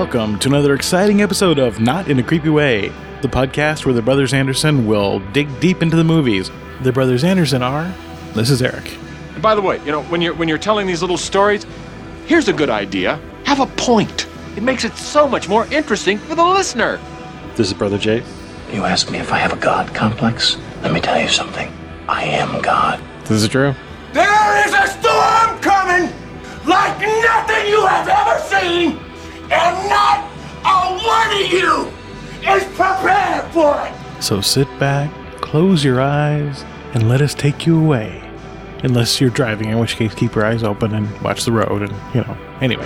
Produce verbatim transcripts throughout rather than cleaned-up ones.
welcome to another exciting episode of Not in a Creepy Way, the podcast where the Brothers Anderson will dig deep into the movies. The Brothers Anderson are... This is Eric. And by the way, you know, when you're when you're telling these little stories, here's a good idea. Have a point. It makes it so much more interesting for the listener. This is Brother Jay. You ask me if I have a God complex? Let me tell you something. I am God. This is Drew. There is a storm coming like nothing you have ever seen, and not a one of you is prepared for it. So sit back, close your eyes, and let us take you away. Unless you're driving, in which case keep your eyes open and watch the road and, you know, anyway.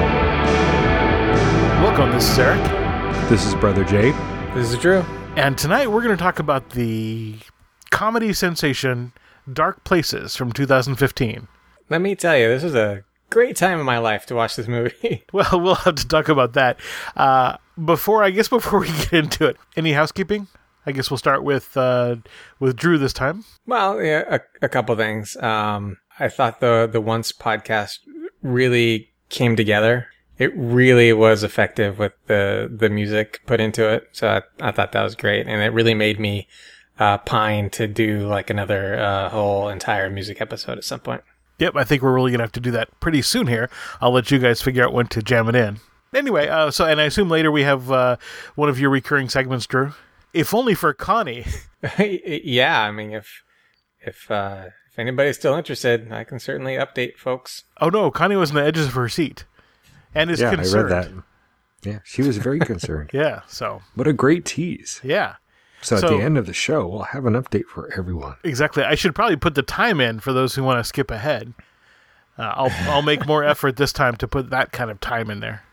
Welcome, this is Eric. This is Brother Jay. This is Drew. And tonight we're going to talk about the comedy sensation Dark Places from two thousand fifteen. Let me tell you, this was a great time in my life to watch this movie. Well, we'll have to talk about that. Uh, before, I guess before we get into it, any housekeeping? I guess we'll start with uh, with Drew this time. Well, yeah, a, a couple things. Um, I thought the the Once podcast really came together. It really was effective with the, the music put into it. So I, I thought that was great. And it really made me uh, pine to do like another uh, whole entire music episode at some point. Yep, I think we're really going to have to do that pretty soon here. I'll let you guys figure out when to jam it in. Anyway, uh, so and I assume later we have uh, one of your recurring segments, Drew. If only for Connie. Yeah, I mean, if if uh, if anybody's still interested, I can certainly update folks. Oh no, Connie was on the edges of her seat. And is yeah, concerned. I read that. Yeah, she was very concerned. Yeah, so. What a great tease. Yeah. So, so at the end of the show, we'll have an update for everyone. Exactly. I should probably put the time in for those who want to skip ahead. Uh, I'll I'll make more effort this time to put that kind of time in there.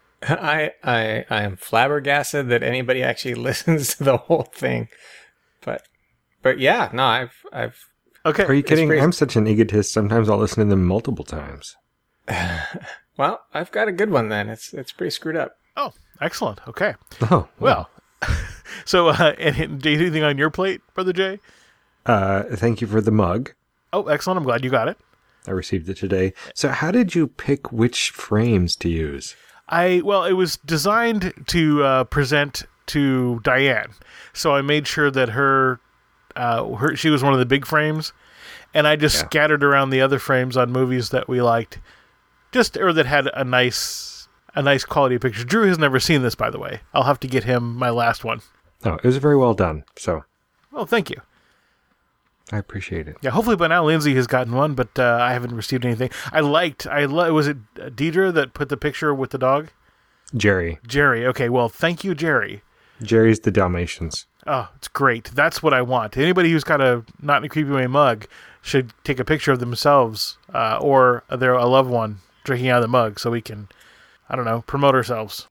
I I I am flabbergasted that anybody actually listens to the whole thing. But but yeah, no, I've I've Okay. Are you kidding? pretty- I'm such an egotist. Sometimes I'll listen to them multiple times. Well, I've got a good one then. It's it's pretty screwed up. Oh, excellent. Okay. Oh, Well, so uh, and, do you have anything on your plate, Brother Jay? Uh, thank you for the mug. Oh, excellent. I'm glad you got it. I received it today. So how did you pick which frames to use? I well, it was designed to uh, present to Diane, so I made sure that her, uh, her she was one of the big frames, and I just Yeah. scattered around the other frames on movies that we liked, just or that had a nice a nice quality picture. Drew has never seen this, by the way. I'll have to get him my last one. Oh, it was very well done. So Oh, thank you. I appreciate it. Yeah, hopefully by now Lindsay has gotten one, but uh, I haven't received anything. I liked. I lo- was it Deidre that put the picture with the dog? Jerry. Jerry. Okay, well, thank you, Jerry. Jerry's the Dalmatians. Oh, it's great. That's what I want. Anybody who's got a Not in a Creepy Way mug should take a picture of themselves uh, or their a loved one drinking out of the mug so we can, I don't know, promote ourselves.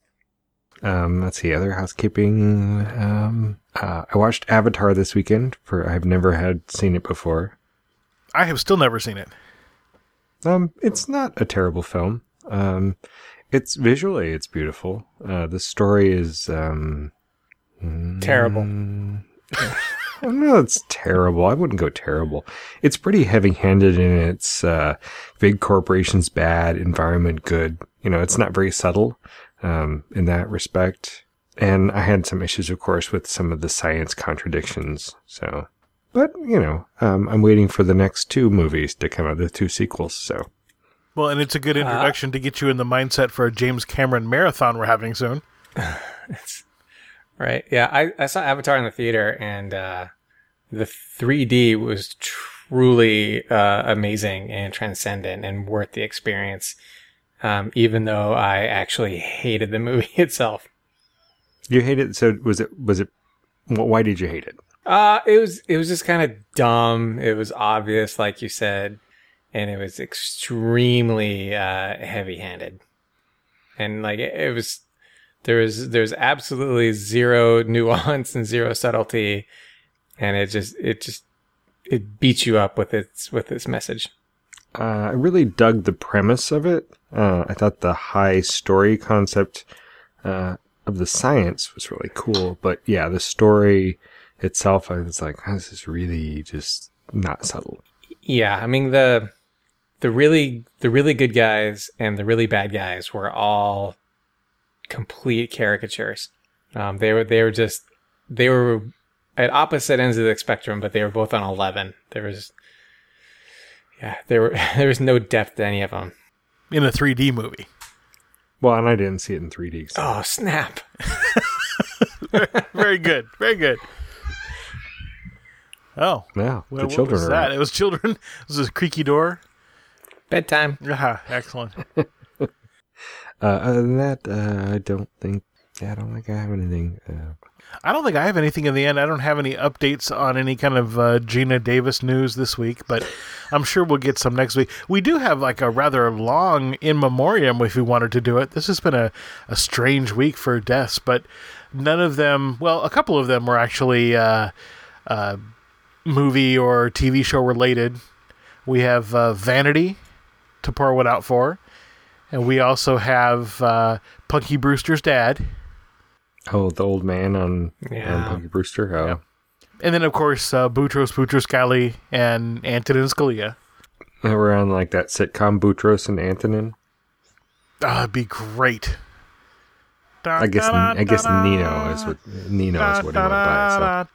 Um, let's see, other housekeeping. Um, uh, I watched Avatar this weekend. For I've never had seen it before. I have still never seen it. Um, it's not a terrible film. Um, it's visually, it's beautiful. Uh, the story is, um, Terrible. I don't know, it's terrible. I wouldn't go terrible. It's pretty heavy-handed in its, uh, big corporations bad, environment good. You know, it's not very subtle, um, in that respect. And I had some issues, of course, with some of the science contradictions. So, but, you know, um, I'm waiting for the next two movies to come out, the two sequels, so. Well, and it's a good introduction to get you in the mindset for a James Cameron marathon we're having soon. It's, right. Yeah, I, I saw Avatar in the theater, and uh, the three D was truly uh, amazing and transcendent and worth the experience, um, even though I actually hated the movie itself. You hate it? So was it, was it, wh- why did you hate it? Uh, it was it was just kind of dumb. It was obvious, like you said, and it was extremely uh, heavy-handed. And like it, it was, there was there's absolutely zero nuance and zero subtlety, and it just it just it beats you up with its with its message. Uh, I really dug the premise of it. Uh, I thought the high story concept uh, of the science was really cool, but yeah, the story itself, I was like, oh, this is really just not subtle. Yeah, I mean the the really the really good guys and the really bad guys were all complete caricatures. Um, they were they were just they were at opposite ends of the spectrum, but they were both on eleven. There was yeah, there were there was no depth to any of them in a three D movie. Well, and I didn't see it in three D. So. Oh, snap! Very good, very good. Oh, yeah, well, the what children was are that? out. It was children. It was a creaky door. Bedtime. Ah, excellent. Uh, other than that, uh, I don't think. Yeah, I don't think I have anything. Uh, I don't think I have anything in the end. I don't have any updates on any kind of uh, Gina Davis news this week, but I'm sure we'll get some next week. We do have like a rather long in memoriam if we wanted to do it. This has been a, a strange week for deaths, but none of them, well, a couple of them were actually uh, uh, movie or T V show related. We have uh, Vanity to pour one out for, and we also have uh, Punky Brewster's dad. oh, the old man on, Yeah. on Punky Brewster. Oh, Yeah. And then, of course, uh, Boutros Boutros Ghali and Antonin Scalia. we're on like that sitcom Boutros and Antonin. Oh, it'd be great. I guess I guess Nino is what Nino is what he went by.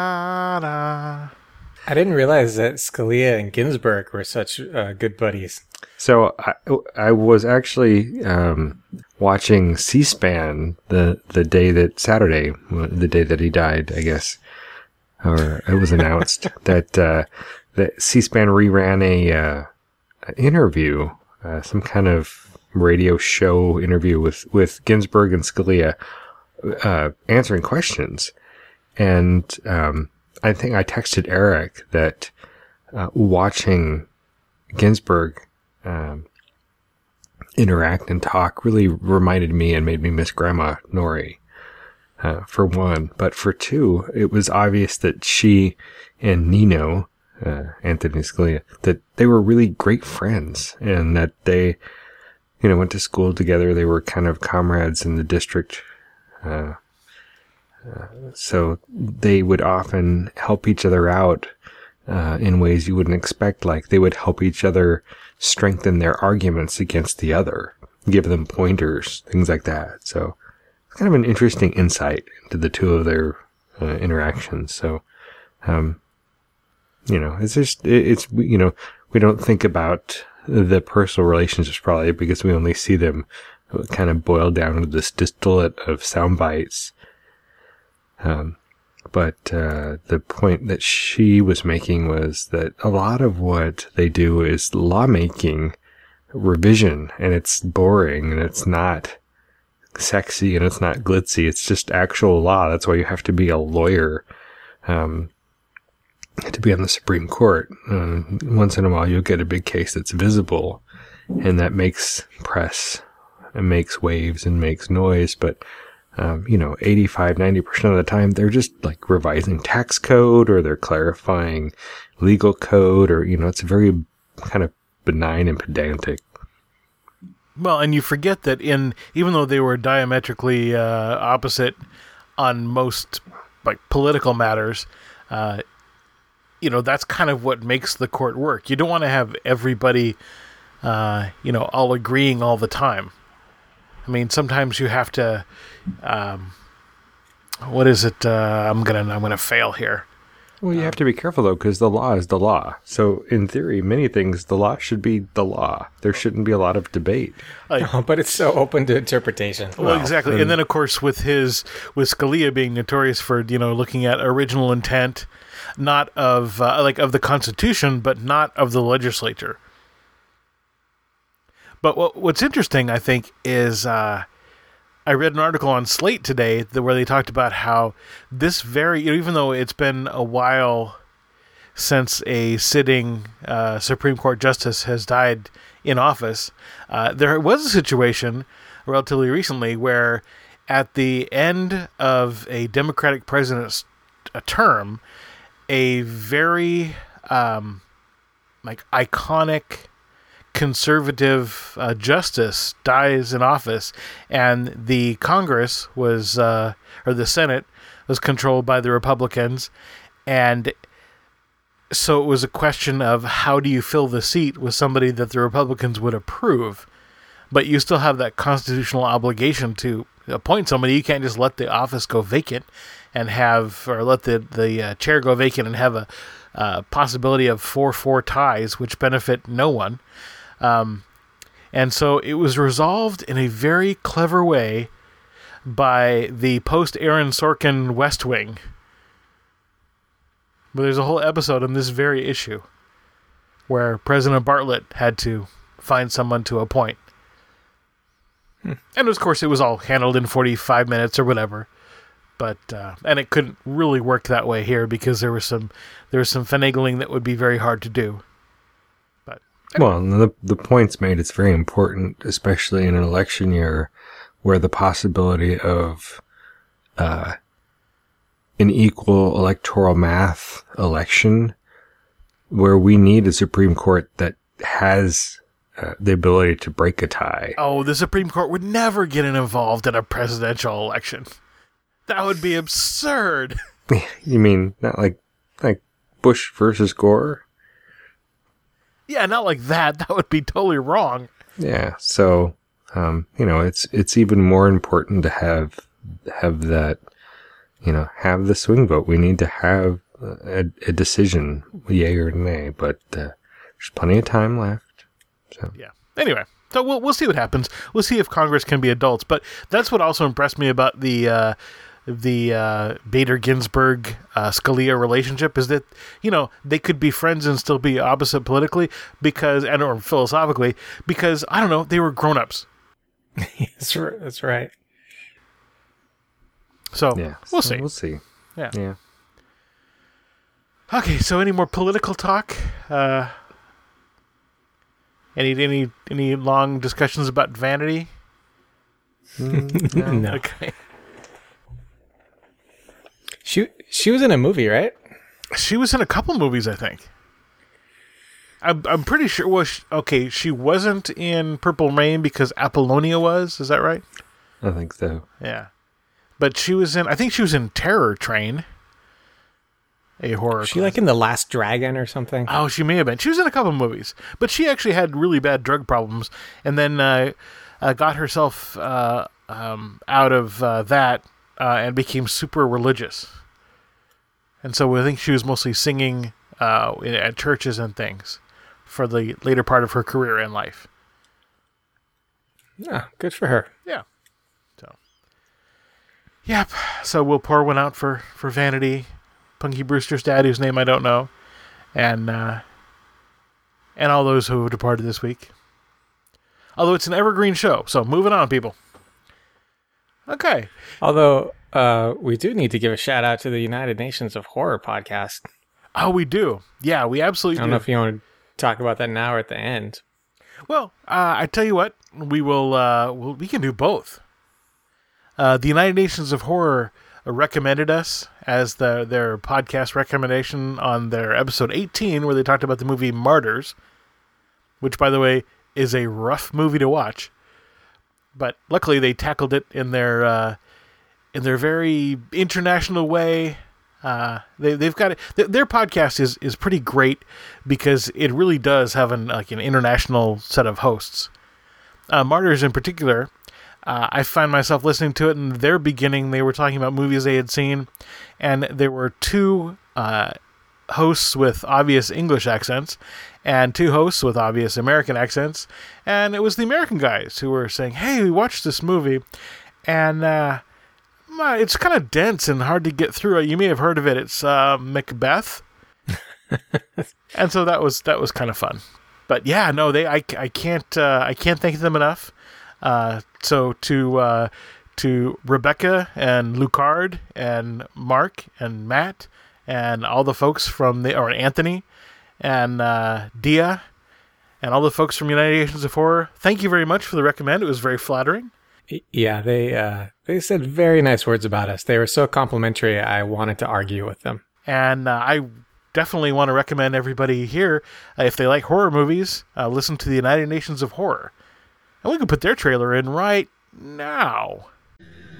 So. I didn't realize that Scalia and Ginsburg were such uh, good buddies. So I, I was actually um, watching C-SPAN the the day that Saturday, the day that he died, I guess, or it was announced that uh, that C-SPAN reran a uh, an interview, uh, some kind of radio show interview with with Ginsburg and Scalia uh, answering questions, and um, I think I texted Eric that uh, watching Ginsburg Um, interact and talk really reminded me and made me miss Grandma Nori, uh, for one. But for two, it was obvious that she and Nino, uh, Anthony Scalia, that they were really great friends and that they, you know, went to school together. They were kind of comrades in the district. Uh, uh, so they would often help each other out uh, in ways you wouldn't expect. Like they would help each other strengthen their arguments against the other, give them pointers, things like that. So it's kind of an interesting insight into the two of their uh, interactions. So, um, you know, it's just, it, it's, you know, we don't think about the personal relationships probably because we only see them kind of boiled down to this distillate of sound bites. Um, But uh, the point that she was making was that a lot of what they do is lawmaking revision, and it's boring, and it's not sexy, and it's not glitzy. It's just actual law. That's why you have to be a lawyer um, to be on the Supreme Court. Uh, once in a while, you'll get a big case that's visible, and that makes press, and makes waves, and makes noise, but Um, you know, eighty-five, ninety percent of the time, they're just like revising tax code or they're clarifying legal code or, you know, it's very kind of benign and pedantic. Well, and you forget that in, even though they were diametrically uh, opposite on most like political matters, uh, you know, that's kind of what makes the court work. You don't want to have everybody, uh, you know, all agreeing all the time. I mean, sometimes you have to, um, what is it? Uh, I'm gonna, I'm gonna fail here. Well, you have to be careful though, because the law is the law. So in theory, many things, the law should be the law. There shouldn't be a lot of debate. Like, Oh, but it's so open to interpretation. well, exactly. And then, of course, with his, with Scalia being notorious for, you know, looking at original intent, not of, uh, like, of the Constitution, but not of the legislature. But what what's interesting, I think, is uh, I read an article on Slate today that, where they talked about how this very, you know, even though it's been a while since a sitting uh, Supreme Court justice has died in office, uh, there was a situation relatively recently where at the end of a Democratic president's a term, a very um, like iconic conservative uh, justice dies in office, and the Congress was, uh, or the Senate was controlled by the Republicans, and so it was a question of how do you fill the seat with somebody that the Republicans would approve. but you still have that constitutional obligation to appoint somebody. You can't just let the office go vacant and have, or let the, the uh, chair go vacant and have a uh, possibility of four four ties, which benefit no one. Um, and so it was resolved in a very clever way by the post-Aaron Sorkin West Wing. But there's a whole episode on this very issue where President Bartlett had to find someone to appoint. Hmm. And of course, it was all handled in forty-five minutes or whatever. But uh, and it couldn't really work that way here because there was some there was some finagling that would be very hard to do. But well, the the point's made. It's very important, especially in an election year where the possibility of uh, an equal electoral math election, where we need a Supreme Court that has uh, the ability to break a tie. Oh, the Supreme Court would never get involved in a presidential election. That would be absurd. You mean not like like Bush versus Gore? Yeah, not like that. That would be totally wrong. Yeah, so um, you know, it's it's even more important to have have that, you know, have the swing vote. We need to have a, a decision, yay or nay. But uh, there's plenty of time left. So yeah. Anyway, so we'll we'll see what happens. We'll see if Congress can be adults. But that's what also impressed me about the. Uh, the uh, Bader Ginsburg uh, Scalia relationship is that, you know, they could be friends and still be opposite politically because, and or philosophically, because, I don't know, they were grown-ups. that's, right, that's right. So, yeah, we'll so see. We'll see. Yeah. Yeah. Okay, so any more political talk? Uh, any any any long discussions about vanity? Mm, no. No. Okay. She she was in a movie, right? She was in a couple movies, I think. I'm I'm pretty sure. Well, she, okay, she wasn't in Purple Rain because Apollonia was. Is that right? I think so. Yeah, but she was in. I think she was in Terror Train, a horror. Was she like in The Last Dragon or something? Oh, she may have been. She was in a couple movies, but she actually had really bad drug problems, and then uh, uh, got herself uh, um, out of uh, that. Uh, and became super religious. And so I think she was mostly singing uh, at churches and things for the later part of her career in life. Yeah, good for her. Yeah. So, yep. So we'll pour one out for, for Vanity, Punky Brewster's dad, whose name I don't know, and uh, and all those who have departed this week. Although it's an evergreen show, so moving on, people. Okay. Although uh, we do need to give a shout out to the United Nations of Horror podcast. Oh, we do. Yeah, we absolutely do. I don't know if you want to talk about that now or at the end. Well, uh, I tell you what, we will. Uh, we'll, we can do both. Uh, the United Nations of Horror recommended us as the their podcast recommendation on their episode eighteen, where they talked about the movie Martyrs, which, by the way, is a rough movie to watch. But luckily, they tackled it in their uh, in their very international way. Uh, they they've got it. Th- their podcast is, is pretty great because it really does have an like an international set of hosts. Uh, Martyrs in particular, uh, I find myself listening to it. In their beginning, they were talking about movies they had seen, and there were two uh, hosts with obvious English accents and two hosts with obvious American accents, and it was the American guys who were saying, hey, we watched this movie, and uh, it's kind of dense and hard to get through. You may have heard of it. It's uh, Macbeth. And so that was that was kind of fun. But yeah, no, they I, I can't uh, I can't thank them enough. Uh, so to uh, to Rebecca and Lucard and Mark and Matt and all the folks from the or Anthony and uh, Dia and all the folks from United Nations of Horror, thank you very much for the recommend. It was very flattering. Yeah, they uh, they said very nice words about us. They were so complimentary, I wanted to argue with them. And uh, I definitely want to recommend everybody here, uh, if they like horror movies, uh, listen to the United Nations of Horror. And we can put their trailer in right now.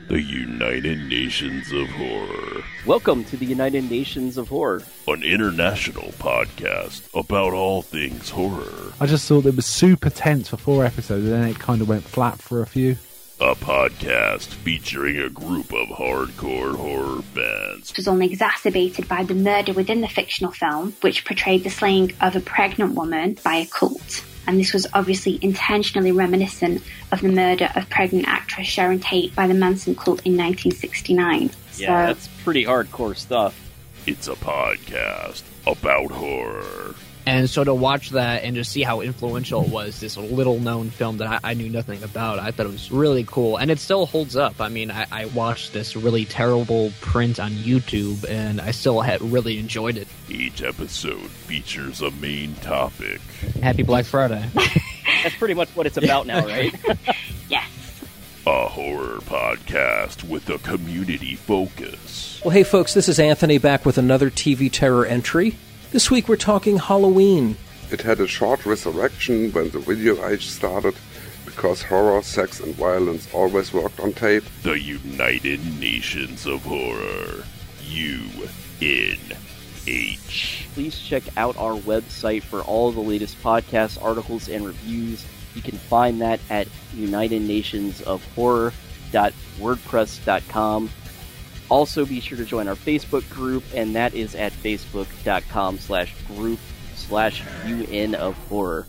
The United Nations of Horror. Welcome to the United Nations of Horror, an international podcast about all things horror. I just thought it was super tense for four episodes, and then it kind of went flat for a few. A podcast featuring a group of hardcore horror fans. It was only exacerbated by the murder within the fictional film, which portrayed the slaying of a pregnant woman by a cult. And this was obviously intentionally reminiscent of the murder of pregnant actress Sharon Tate by the Manson cult in nineteen sixty-nine. Yeah, so, that's pretty hardcore stuff. It's a podcast about horror. And so to watch that and just see how influential it was, this little-known film that I, I knew nothing about, I thought it was really cool. And it still holds up. I mean, I, I watched this really terrible print on YouTube, and I still had really enjoyed it. Each episode features a main topic. Happy Black Friday. That's pretty much what it's about now, right? Yes. A horror podcast with a community focus. Well, hey folks, this is Anthony back with another T V Terror entry. This week we're talking Halloween. It had a short resurrection when the video age started, because horror, sex and violence always worked on tape. The United Nations of Horror. U N H. Please check out our website for all the latest podcasts, articles, and reviews. You can find that at united nations of horror dot wordpress dot com. Also, be sure to join our Facebook group, and that is at facebook.com slash group slash UN of horror.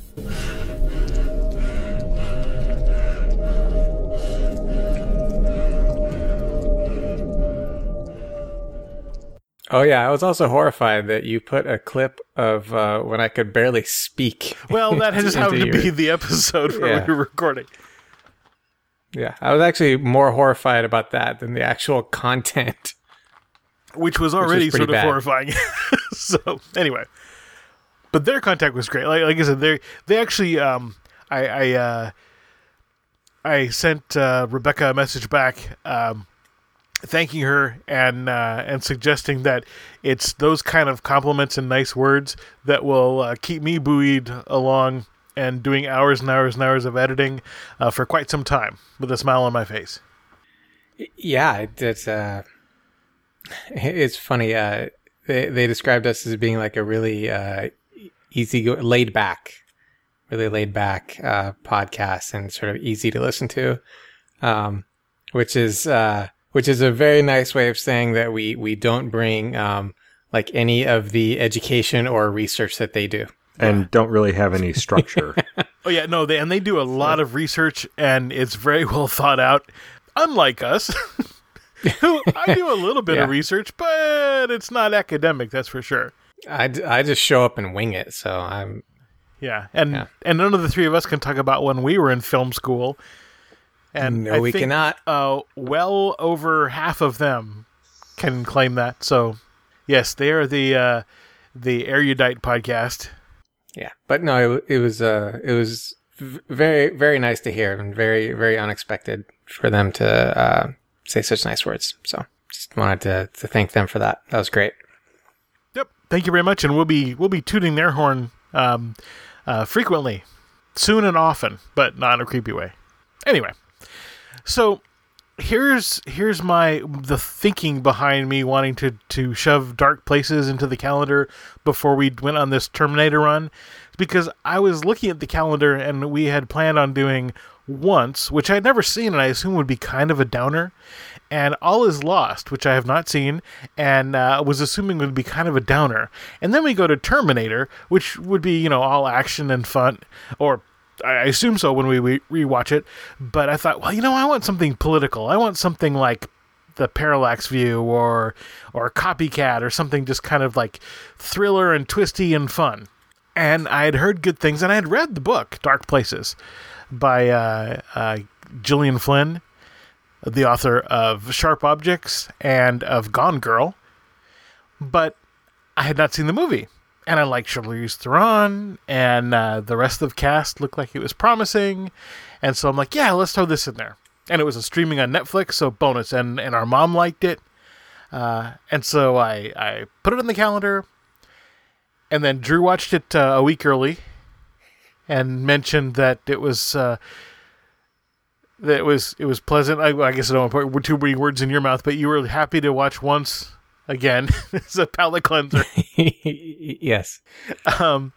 Oh, yeah. I was also horrified that you put a clip of uh, when I could barely speak. Well, that just happened to your... be the episode where yeah. we were recording. Yeah, I was actually more horrified about that than the actual content. Which was already which was sort of bad. horrifying. So, anyway. But their contact was great. Like, like I said, they they actually, um, I I, uh, I sent uh, Rebecca a message back um, thanking her and uh, and suggesting that it's those kind of compliments and nice words that will uh, keep me buoyed along and doing hours and hours and hours of editing uh, for quite some time with a smile on my face. Yeah, it, it's uh, it's funny. Uh, they they described us as being like a really uh, easy, go- laid back, really laid back uh, podcast, and sort of easy to listen to, um, which is uh, which is a very nice way of saying that we we don't bring um, like any of the education or research that they do. And don't really have any structure. Oh, yeah, no, they and they do a lot of research, and it's very well thought out. Unlike us, I do a little bit yeah. of research, but it's not academic, that's for sure. I, d- I just show up and wing it, so I'm... Yeah, and yeah. and none of the three of us can talk about when we were in film school. And no, I we think, cannot. Uh, well over half of them can claim that. So, yes, they are the uh, the erudite podcast. Yeah, but no, it, it was uh, it was v- very very nice to hear, and very very unexpected for them to uh, say such nice words. So just wanted to, to thank them for that. That was great. Yep, thank you very much, and we'll be we'll be tooting their horn um, uh, frequently, soon and often, but not in a creepy way. Anyway, so here's here's my the thinking behind me wanting to to shove Dark Places into the calendar before we went on this Terminator run, because I was looking at the calendar and we had planned on doing Once, which I'd never seen and I assume would be kind of a downer, and All Is Lost, which I have not seen and uh, was assuming would be kind of a downer, and then we go to Terminator, which would be, you know, all action and fun, or I assume so when we re- rewatch it. But I thought, well, you know, I want something political. I want something like The Parallax View or or Copycat or something just kind of like thriller and twisty and fun. And I had heard good things, and I had read the book Dark Places by uh, uh, Gillian Flynn, the author of Sharp Objects and of Gone Girl. But I had not seen the movie. And I liked Charlize Theron, and uh, the rest of the cast looked like it was promising. And so I'm like, yeah, let's throw this in there. And it was a streaming on Netflix, so bonus. And, and our mom liked it. Uh, and so I, I put it in the calendar. And then Drew watched it uh, a week early and mentioned that it was uh, that it was it was pleasant. I, I guess I don't want to put too many words in your mouth, but you were happy to watch once again. It's a palate cleanser. Yes. Um.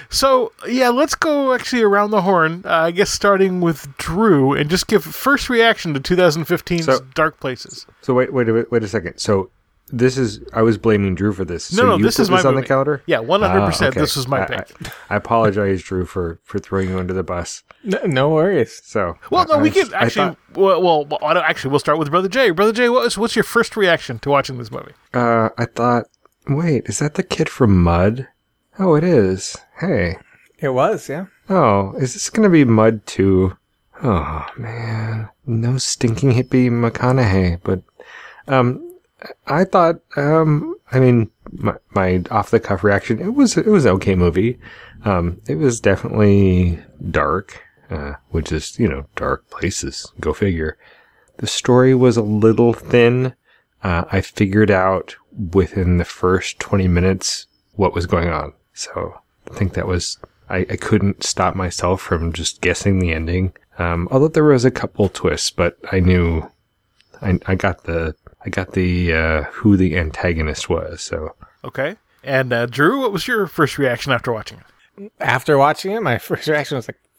So yeah, let's go actually around the horn. Uh, I guess starting with Drew and just give first reaction to twenty fifteen's So- Dark Places. So wait, wait, wait, wait a second. So this is I was blaming Drew for this. No, so no, you this put is my this on movie. the calendar. Yeah, one hundred percent. Ah, okay. This was my I, pick. I, I apologize, Drew, for for throwing you under the bus. No, no worries. So Well, no, I- we I- could I actually. thought- well, well, well, I don't- actually, we'll start with Brother Jay. Brother Jay, what was, what's your first reaction to watching this movie? Uh, I thought, wait, is that the kid from Mud? Oh, it is. Hey. It was, yeah. Oh, is this gonna be Mud too? Oh man, no stinking hippie McConaughey. But um, I thought, um, I mean, my, my off the cuff reaction, it was it was an okay movie. Um, it was definitely dark, uh, which is you know dark places. Go figure. The story was a little thin. Uh, I figured out within the first twenty minutes what was going on. So I think that was, I, I couldn't stop myself from just guessing the ending. Um, although there was a couple twists, but I knew, I, I got the, I got the, uh, who the antagonist was. So. Okay. And uh, Drew, what was your first reaction after watching it? After watching it, my first reaction was like,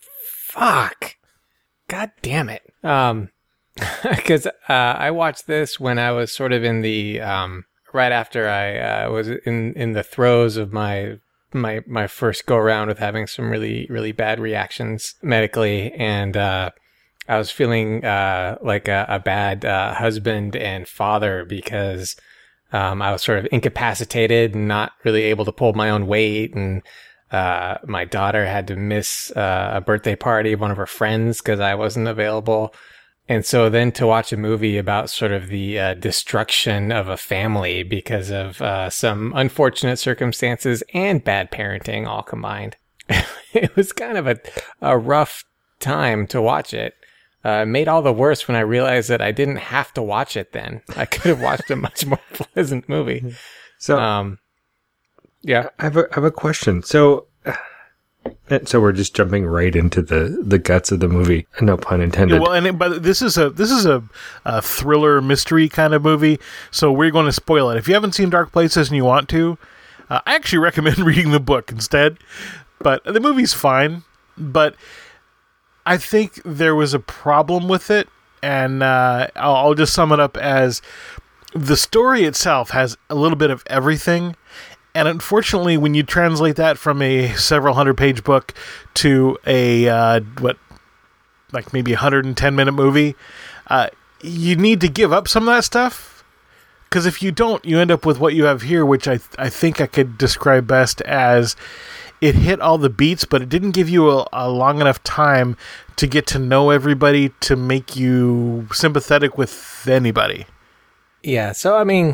fuck. God damn it. Um, because uh, I watched this when I was sort of in the um, right after I uh, was in in the throes of my my my first go around with having some really really bad reactions medically, and uh, I was feeling uh, like a, a bad uh, husband and father because um, I was sort of incapacitated and not really able to pull my own weight, and uh, my daughter had to miss uh, a birthday party of one of her friends because I wasn't available. And so then to watch a movie about sort of the uh, destruction of a family because of uh, some unfortunate circumstances and bad parenting all combined, it was kind of a, a rough time to watch it. Uh, it made all the worse when I realized that I didn't have to watch it then. I could have watched a much more pleasant movie. So, um, yeah. I have a, I have a question. So, And so we're just jumping right into the, the guts of the movie. No pun intended. Yeah, well, and it, but this is a this is a, a thriller mystery kind of movie, so we're going to spoil it. If you haven't seen Dark Places and you want to, uh, I actually recommend reading the book instead. But the movie's fine, but I think there was a problem with it, and uh, I'll, I'll just sum it up as the story itself has a little bit of everything. And unfortunately, when you translate that from a several hundred page book to a, uh, what, like maybe a one hundred ten minute movie, uh, you need to give up some of that stuff. Because if you don't, you end up with what you have here, which I, th- I think I could describe best as it hit all the beats, but it didn't give you a, a long enough time to get to know everybody to make you sympathetic with anybody. Yeah, so I mean,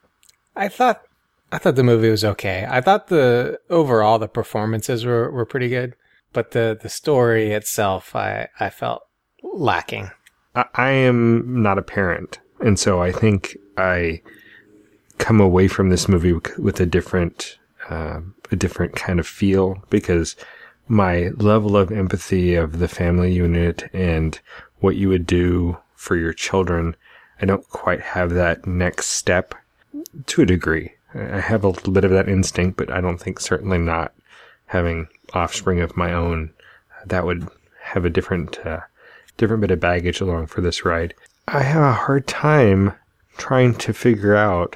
I thought I thought the movie was okay. I thought the overall the performances were, were pretty good, but the, the story itself I, I felt lacking. I, I am not a parent, and so I think I come away from this movie with a different uh, a different kind of feel, because my level of empathy of the family unit and what you would do for your children, I don't quite have that next step to a degree. I have a little bit of that instinct, but I don't think, certainly not having offspring of my own, that would have a different, uh, different bit of baggage along for this ride. I have a hard time trying to figure out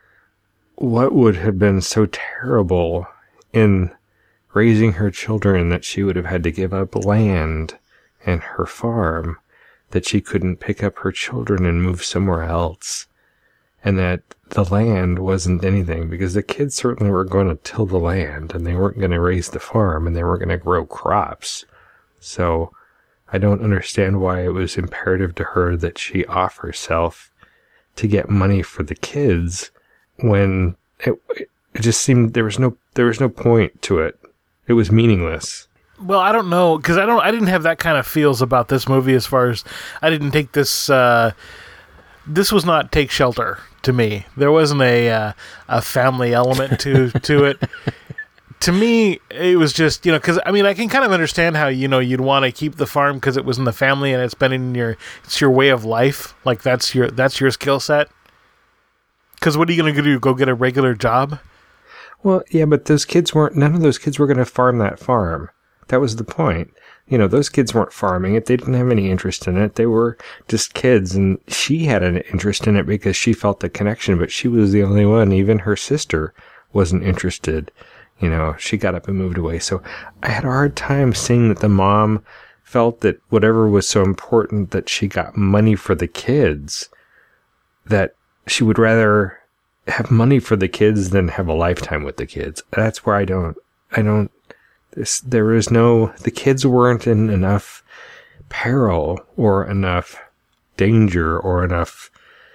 what would have been so terrible in raising her children that she would have had to give up land and her farm, that she couldn't pick up her children and move somewhere else, and that the land wasn't anything, because the kids certainly were going to till the land, and they weren't going to raise the farm, and they weren't going to grow crops. So I don't understand why it was imperative to her that she off herself to get money for the kids, when it, it just seemed there was no there was no point to it. It was meaningless. Well, I don't know, because I don't I didn't have that kind of feels about this movie, as far as I didn't take this. Uh, this was not Take Shelter to me. There wasn't a uh, a family element to to it. to me, it was just, you know, because, I mean, I can kind of understand how, you know, you'd want to keep the farm because it was in the family and it's been in your, it's your way of life. Like, that's your, that's your skill set. Because what are you going to do? Go get a regular job? Well, yeah, but those kids weren't, none of those kids were going to farm that farm. That was the point. You know, those kids weren't farming it. They didn't have any interest in it. They were just kids. And she had an interest in it because she felt the connection, but she was the only one. Even her sister wasn't interested. You know, she got up and moved away. So I had a hard time seeing that the mom felt that whatever was so important that she got money for the kids, that she would rather have money for the kids than have a lifetime with the kids. That's where I don't, I don't, this, there was no, the kids weren't in enough peril or enough danger or enough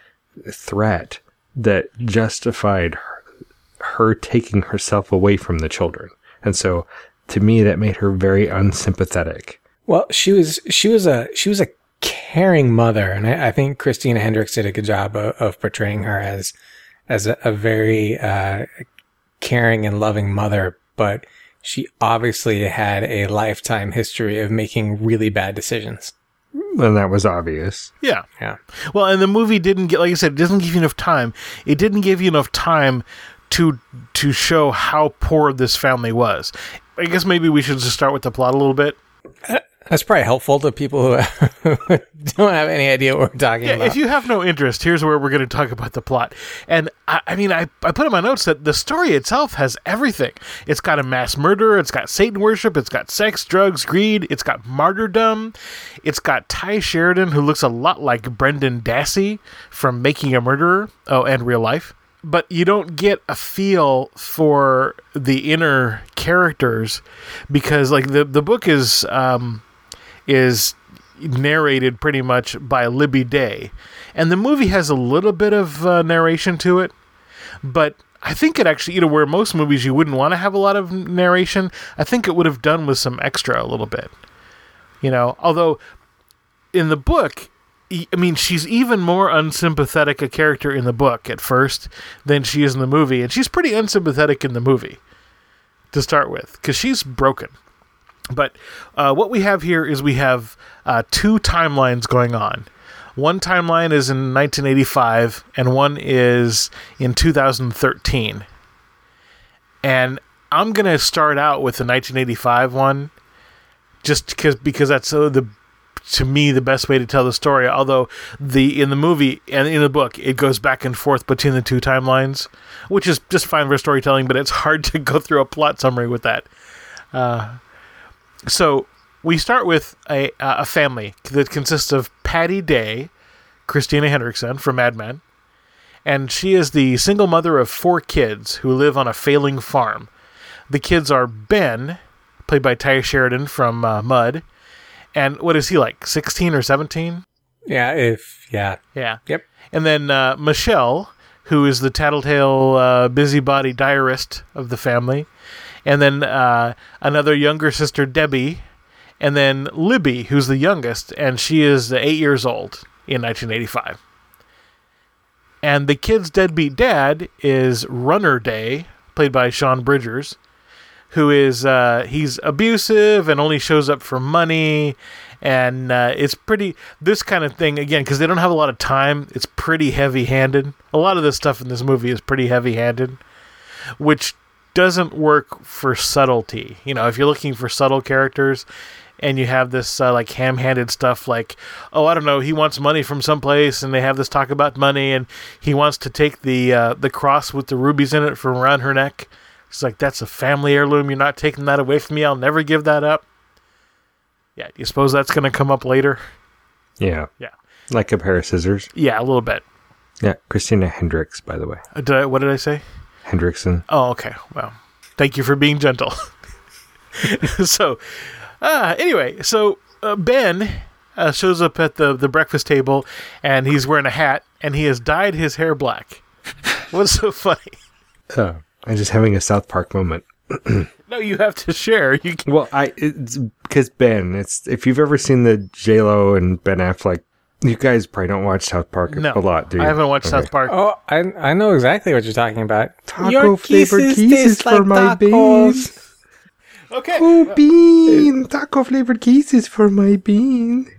threat that justified her, her taking herself away from the children. And so to me, that made her very unsympathetic. Well, she was, she was a, she was a caring mother. And I, I think Christina Hendricks did a good job of, of portraying her as, as a, a very, uh, caring and loving mother, but she obviously had a lifetime history of making really bad decisions. Well, that was obvious. Yeah. Yeah. Well, and the movie didn't get, like I said, it doesn't give you enough time. It didn't give you enough time to to show how poor this family was. I guess maybe we should just start with the plot a little bit. That's probably helpful to people who don't have any idea what we're talking Yeah, about. if you have no interest, here's where we're going to talk about the plot. And I, I mean, I, I put in my notes that the story itself has everything. It's got a mass murder. It's got Satan worship. It's got sex, drugs, greed. It's got martyrdom. It's got Ty Sheridan, who looks a lot like Brendan Dassey from Making a Murderer. Oh, and Real Life. But you don't get a feel for the inner characters because, like, the, the book is... Um, is narrated pretty much by Libby Day. And the movie has a little bit of uh, narration to it, but I think it actually, you know, where most movies you wouldn't want to have a lot of narration, I think it would have done with some extra a little bit. You know, although in the book, I mean, she's even more unsympathetic a character in the book at first than she is in the movie, and she's pretty unsympathetic in the movie to start with, because she's broken. But uh, what we have here is we have uh, two timelines going on. One timeline is in nineteen eighty-five, and one is in two thousand thirteen. And I'm going to start out with the nineteen eighty-five one, just because because that's uh, the to me the best way to tell the story. Although the in the movie and in the book it goes back and forth between the two timelines, which is just fine for storytelling. But it's hard to go through a plot summary with that. Uh, So we start with a a family that consists of Patty Day, Christina Hendrickson from Mad Men, and she is the single mother of four kids who live on a failing farm. The kids are Ben, played by Ty Sheridan from uh, Mud, and what is he, like, sixteen or seventeen? Yeah, if, yeah. Yeah. Yep. And then uh, Michelle, who is the tattletale uh, busybody diarist of the family. And then uh, another younger sister, Debbie, and then Libby, who's the youngest, and she is eight years old in nineteen eighty-five. And the kid's deadbeat dad is Runner Day, played by Sean Bridgers, who is, uh, he's abusive and only shows up for money, and uh, it's pretty, this kind of thing, again, because they don't have a lot of time, it's pretty heavy-handed. A lot of this stuff in this movie is pretty heavy-handed, which doesn't work for subtlety. You know, if you're looking for subtle characters and you have this uh, like ham-handed stuff like, oh, I don't know, he wants money from someplace and they have this talk about money and he wants to take the uh, the cross with the rubies in it from around her neck. It's like, that's a family heirloom. You're not taking that away from me. I'll never give that up. Yeah, you suppose that's going to come up later? Yeah. Yeah. Like a pair of scissors. Yeah, a little bit. Yeah, Christina Hendricks, by the way. Uh, did I, what did I say? Hendrickson. Oh, okay. Well, thank you for being gentle. so, uh, anyway, so uh, Ben uh, shows up at the, the breakfast table, and he's wearing a hat, and he has dyed his hair black. What's so funny? Oh, I'm just having a South Park moment. No, you have to share. You can... Well, I it's because Ben. It's if you've ever seen the J Lo and Ben Affleck You guys probably don't watch South Park No, a lot, do you? I haven't watched Okay. South Park. Oh, I I know exactly what you're talking about. Taco flavored kisses for my beans. Okay. Oh, bean! Taco flavored kisses for my bean.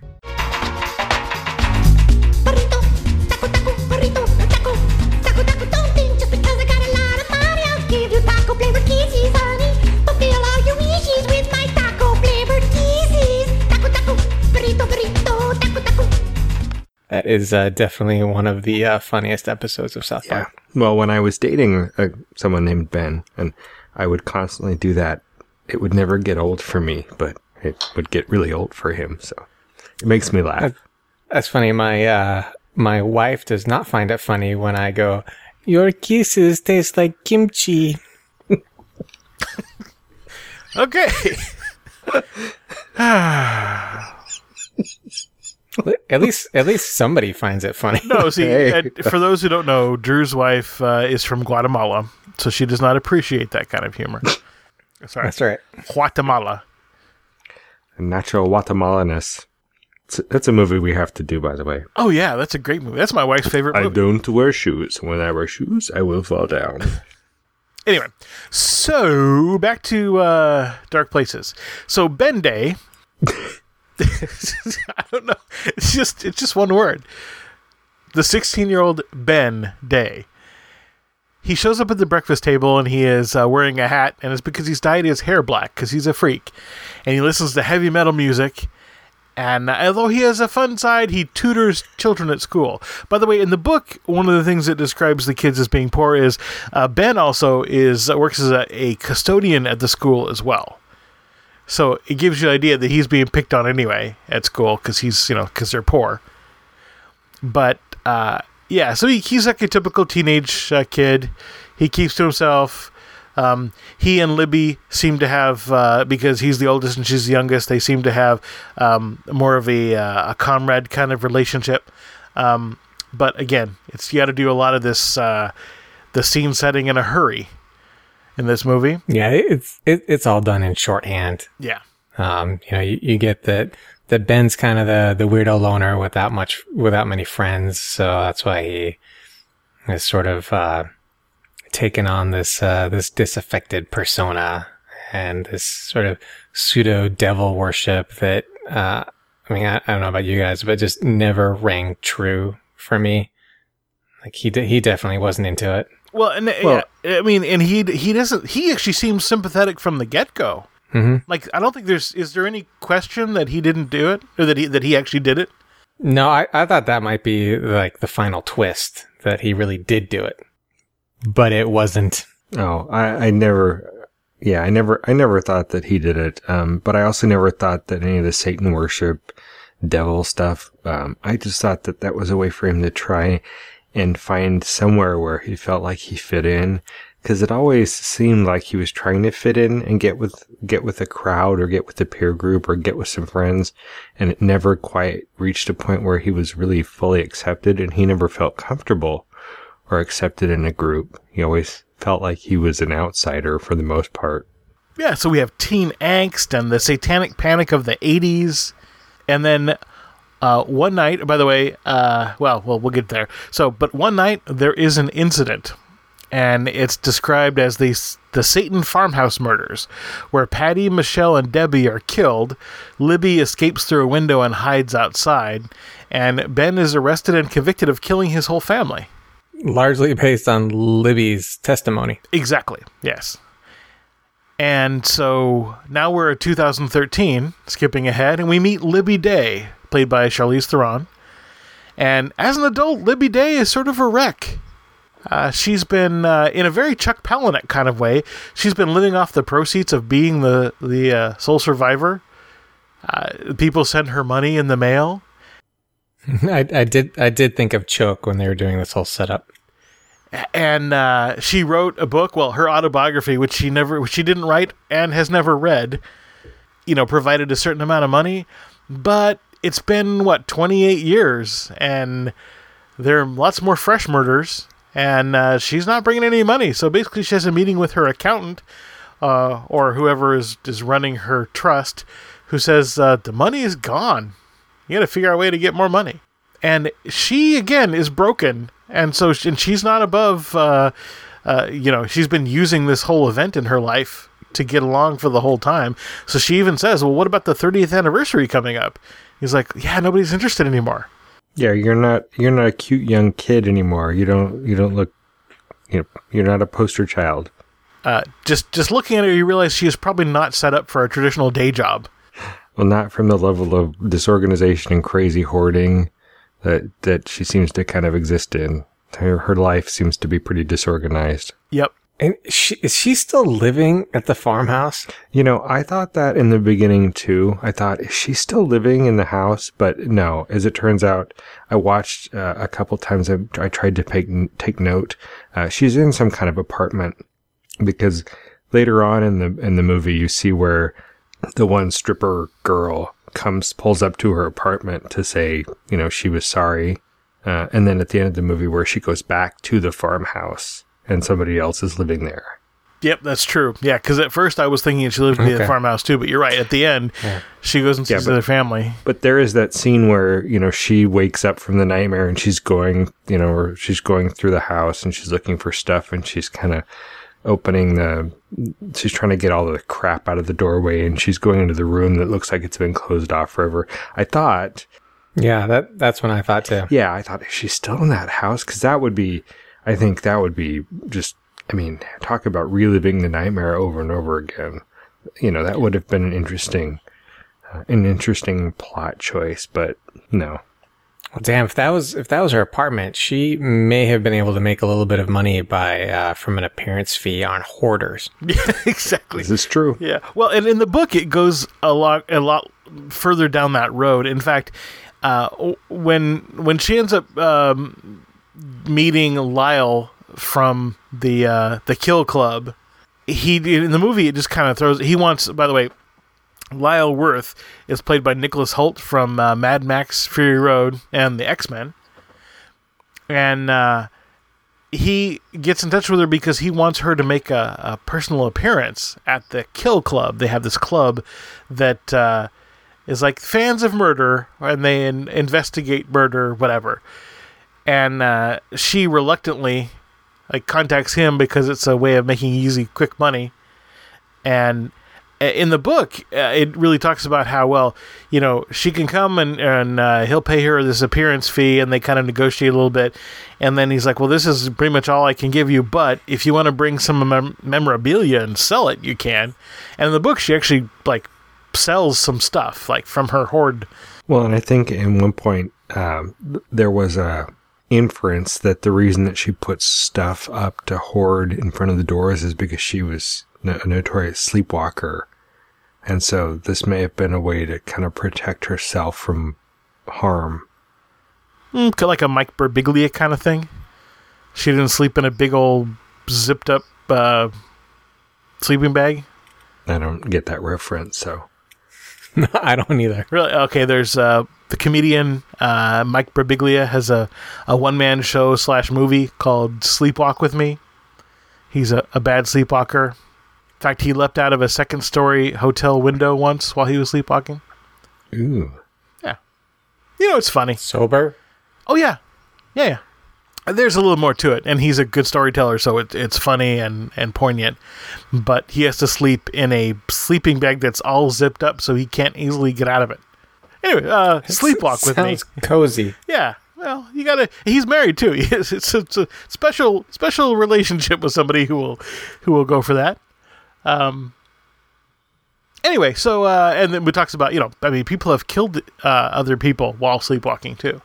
That is uh, definitely one of the uh, funniest episodes of South Yeah. Park. Well, when I was dating uh, someone named Ben, and I would constantly do that, it would never get old for me, but it would get really old for him. So it makes me laugh. That's funny. My uh, my wife does not find it funny when I go, "Your kisses taste like kimchi." Okay. At least, at least somebody finds it funny. No, see, Hey. uh, for those who don't know, Drew's wife uh, is from Guatemala, so she does not appreciate that kind of humor. Sorry. That's right. Guatemala. Nacho Guatemalaness. It's- That's a movie we have to do, by the way. Oh, yeah, that's a great movie. That's my wife's favorite I movie. don't wear shoes. When I wear shoes, I will fall down. Anyway, so back to uh, Dark Places. So Ben Day, I don't know. It's just it's just one word. The sixteen-year-old Ben Day. He shows up at the breakfast table and he is uh, wearing a hat, and it's because he's dyed his hair black because he's a freak, and he listens to heavy metal music. And uh, although he has a fun side, he tutors children at school. By the way, in the book, one of the things that describes the kids as being poor is uh, Ben also is uh, works as a, a custodian at the school as well. So it gives you the idea that he's being picked on anyway at school because he's, you know, because they're poor. But uh, yeah, so he, he's like a typical teenage uh, kid. He keeps to himself. Um, he and Libby seem to have, uh, because he's the oldest and she's the youngest, they seem to have um, more of a, uh, a comrade kind of relationship. Um, but again, it's you got to do a lot of this, uh, the scene setting in a hurry in this movie. Yeah, it's it, it's all done in shorthand. Yeah. Um, you know, you, you get that that Ben's kind of the the weirdo loner without much without many friends, so that's why he is sort of uh, taken on this uh, this disaffected persona and this sort of pseudo devil worship that uh, I mean, I, I don't know about you guys, but just never rang true for me. Like he de- he definitely wasn't into it. Well, and well, I mean, and he he doesn't. He actually seems sympathetic from the get go. Mm-hmm. Like, I don't think there's. Is there any question that he didn't do it, or that he that he actually did it? No, I, I thought that might be like the final twist, that he really did do it, but it wasn't. Oh, I, I never. Yeah, I never. I never thought that he did it. Um, but I also never thought that any of the Satan worship, devil stuff. Um, I just thought that that was a way for him to try and find somewhere where he felt like he fit in, because it always seemed like he was trying to fit in and get with get with a crowd or get with a peer group or get with some friends, and it never quite reached a point where he was really fully accepted, and he never felt comfortable or accepted in a group. He always felt like he was an outsider for the most part. Yeah, so we have teen angst and the satanic panic of the eighties, and then Uh, one night, by the way, uh, well, well, we'll get there. So, but one night there is an incident, and it's described as the the Satan farmhouse murders, where Patty, Michelle, and Debbie are killed. Libby escapes through a window and hides outside, and Ben is arrested and convicted of killing his whole family. Largely based on Libby's testimony. Exactly. Yes. And so now we're at two thousand thirteen, skipping ahead, and we meet Libby Day, played by Charlize Theron. And as an adult, Libby Day is sort of a wreck. Uh, she's been, uh, in a very Chuck Palahniuk kind of way, she's been living off the proceeds of being the, the uh, sole survivor. Uh, people send her money in the mail. I, I did I did think of Choke when they were doing this whole setup. And uh, she wrote a book, well, her autobiography, which she never, which she didn't write and has never read, you know, provided a certain amount of money. But it's been, what, twenty-eight years, and there are lots more fresh murders, and uh, she's not bringing any money. So basically she has a meeting with her accountant, uh, or whoever is, is running her trust, who says, uh, the money is gone. You got to figure out a way to get more money. And she, again, is broken. And so and she's not above, uh, uh, you know, she's been using this whole event in her life to get along for the whole time. So she even says, well, what about the thirtieth anniversary coming up? He's like, yeah, nobody's interested anymore. Yeah, you're not you're not a cute young kid anymore. You don't you don't look, you know, you're not a poster child. Uh, just just looking at her, you realize she is probably not set up for a traditional day job. Well, not from the level of disorganization and crazy hoarding that that she seems to kind of exist in. Her, her life seems to be pretty disorganized. Yep. And she, is she still living at the farmhouse? You know, I thought that in the beginning too. I thought, is she still living in the house? But no, as it turns out, I watched uh, a couple times. I, I tried to take, take note. Uh, she's in some kind of apartment because later on in the in the movie, you see where the one stripper girl comes, pulls up to her apartment to say, you know, she was sorry. Uh, and then at the end of the movie where she goes back to the farmhouse and somebody else is living there. Yep, that's true. Yeah, because at first I was thinking she lived in Okay. the farmhouse too, but you're right. At the end, Yeah. she goes and sees Yeah, but- the family. But there is that scene where, you know, she wakes up from the nightmare and she's going, you know, or she's going through the house and she's looking for stuff and she's kind of opening the, she's trying to get all the crap out of the doorway and she's going into the room that looks like it's been closed off forever. I thought, Yeah, that that's when I thought too. yeah, I thought, is she still in that house? Because that would be, I think that would be just, I mean, talk about reliving the nightmare over and over again. You know, that would have been an interesting, uh, an interesting plot choice, but no. Well, damn, if that was if that was her apartment, she may have been able to make a little bit of money by uh, from an appearance fee on hoarders. Yeah, exactly. This is true. Yeah. Well, and in the book, it goes a lot, a lot further down that road. In fact, uh, when when she ends up um, meeting Lyle from the uh, the Kill Club, he in the movie it just kind of throws. He wants, by the way, Lyle Worth is played by Nicholas Hoult from uh, Mad Max Fury Road and the X-Men, and uh, he gets in touch with her because he wants her to make a, a personal appearance at the Kill Club. They have this club that uh, is like fans of murder, and they in- investigate murder, whatever. And uh, she reluctantly like contacts him because it's a way of making easy, quick money. And in the book, uh, it really talks about how, well, you know, she can come and, and uh, he'll pay her this appearance fee, and they kind of negotiate a little bit. And then he's like, well, this is pretty much all I can give you, but if you want to bring some mem- memorabilia and sell it, you can. And in the book, she actually, like, sells some stuff, like, from her hoard. Well, and I think at one point um, th- there was a inference that the reason that she puts stuff up to hoard in front of the doors is because she was no- a notorious sleepwalker. And so this may have been a way to kind of protect herself from harm. Mm, kind of like a Mike Birbiglia kind of thing. She didn't sleep in a big old zipped up uh, sleeping bag. I don't get that reference, so. I don't either. Really? Okay, there's uh, the comedian uh, Mike Birbiglia has a, a one-man show slash movie called Sleepwalk With Me. He's a, a bad sleepwalker. In fact, he leapt out of a second-story hotel window once while he was sleepwalking. Ooh. Yeah. You know, it's funny. Sober? Oh, yeah. Yeah, yeah. There's a little more to it, and he's a good storyteller, so it, it's funny and, and poignant. But he has to sleep in a sleeping bag that's all zipped up, so he can't easily get out of it. Anyway, uh, sleepwalk with me. Sounds cozy. Yeah. Well, you gotta. He's married too. It's, it's, it's a special special relationship with somebody who will who will go for that. Um. Anyway, so uh, and then we talks about, you know, I mean, people have killed uh, other people while sleepwalking too.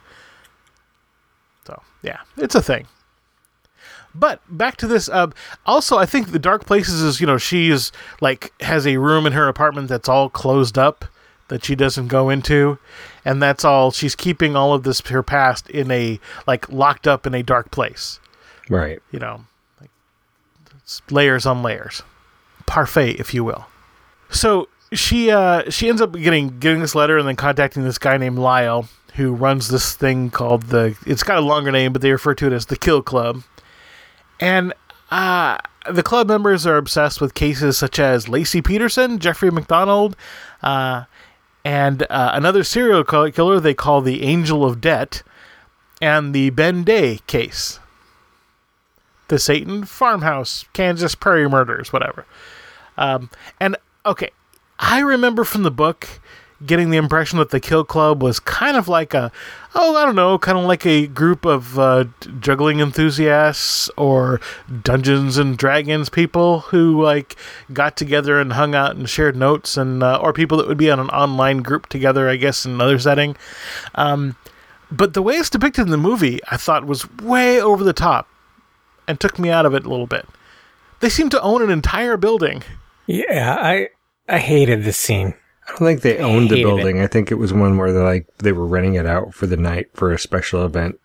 So yeah, it's a thing. But back to this. Uh, also, I think the Dark Places is, you know, she is like has a room in her apartment that's all closed up that she doesn't go into, and that's all. She's keeping all of this her past in a like locked up in a dark place. Right. You know, like it's layers on layers, parfait, if you will. So she uh, she ends up getting getting this letter and then contacting this guy named Lyle, who runs this thing called the. It's got a longer name, but they refer to it as the Kill Club. And uh, the club members are obsessed with cases such as Lacey Peterson, Jeffrey McDonald, uh, and uh, another serial killer they call the Angel of Debt, and the Ben Day case. The Satan Farmhouse, Kansas Prairie Murders, whatever. Um, and, okay, I remember from the book getting the impression that the Kill Club was kind of like a, oh, I don't know, kind of like a group of uh, juggling enthusiasts or Dungeons and Dragons people who, like, got together and hung out and shared notes, and uh, or people that would be on an online group together, I guess, in another setting. Um, but the way it's depicted in the movie, I thought was way over the top and took me out of it a little bit. They seem to own an entire building. Yeah, I I hated this scene. I don't think they owned the hated building. I think it was one where they like they were renting it out for the night for a special event.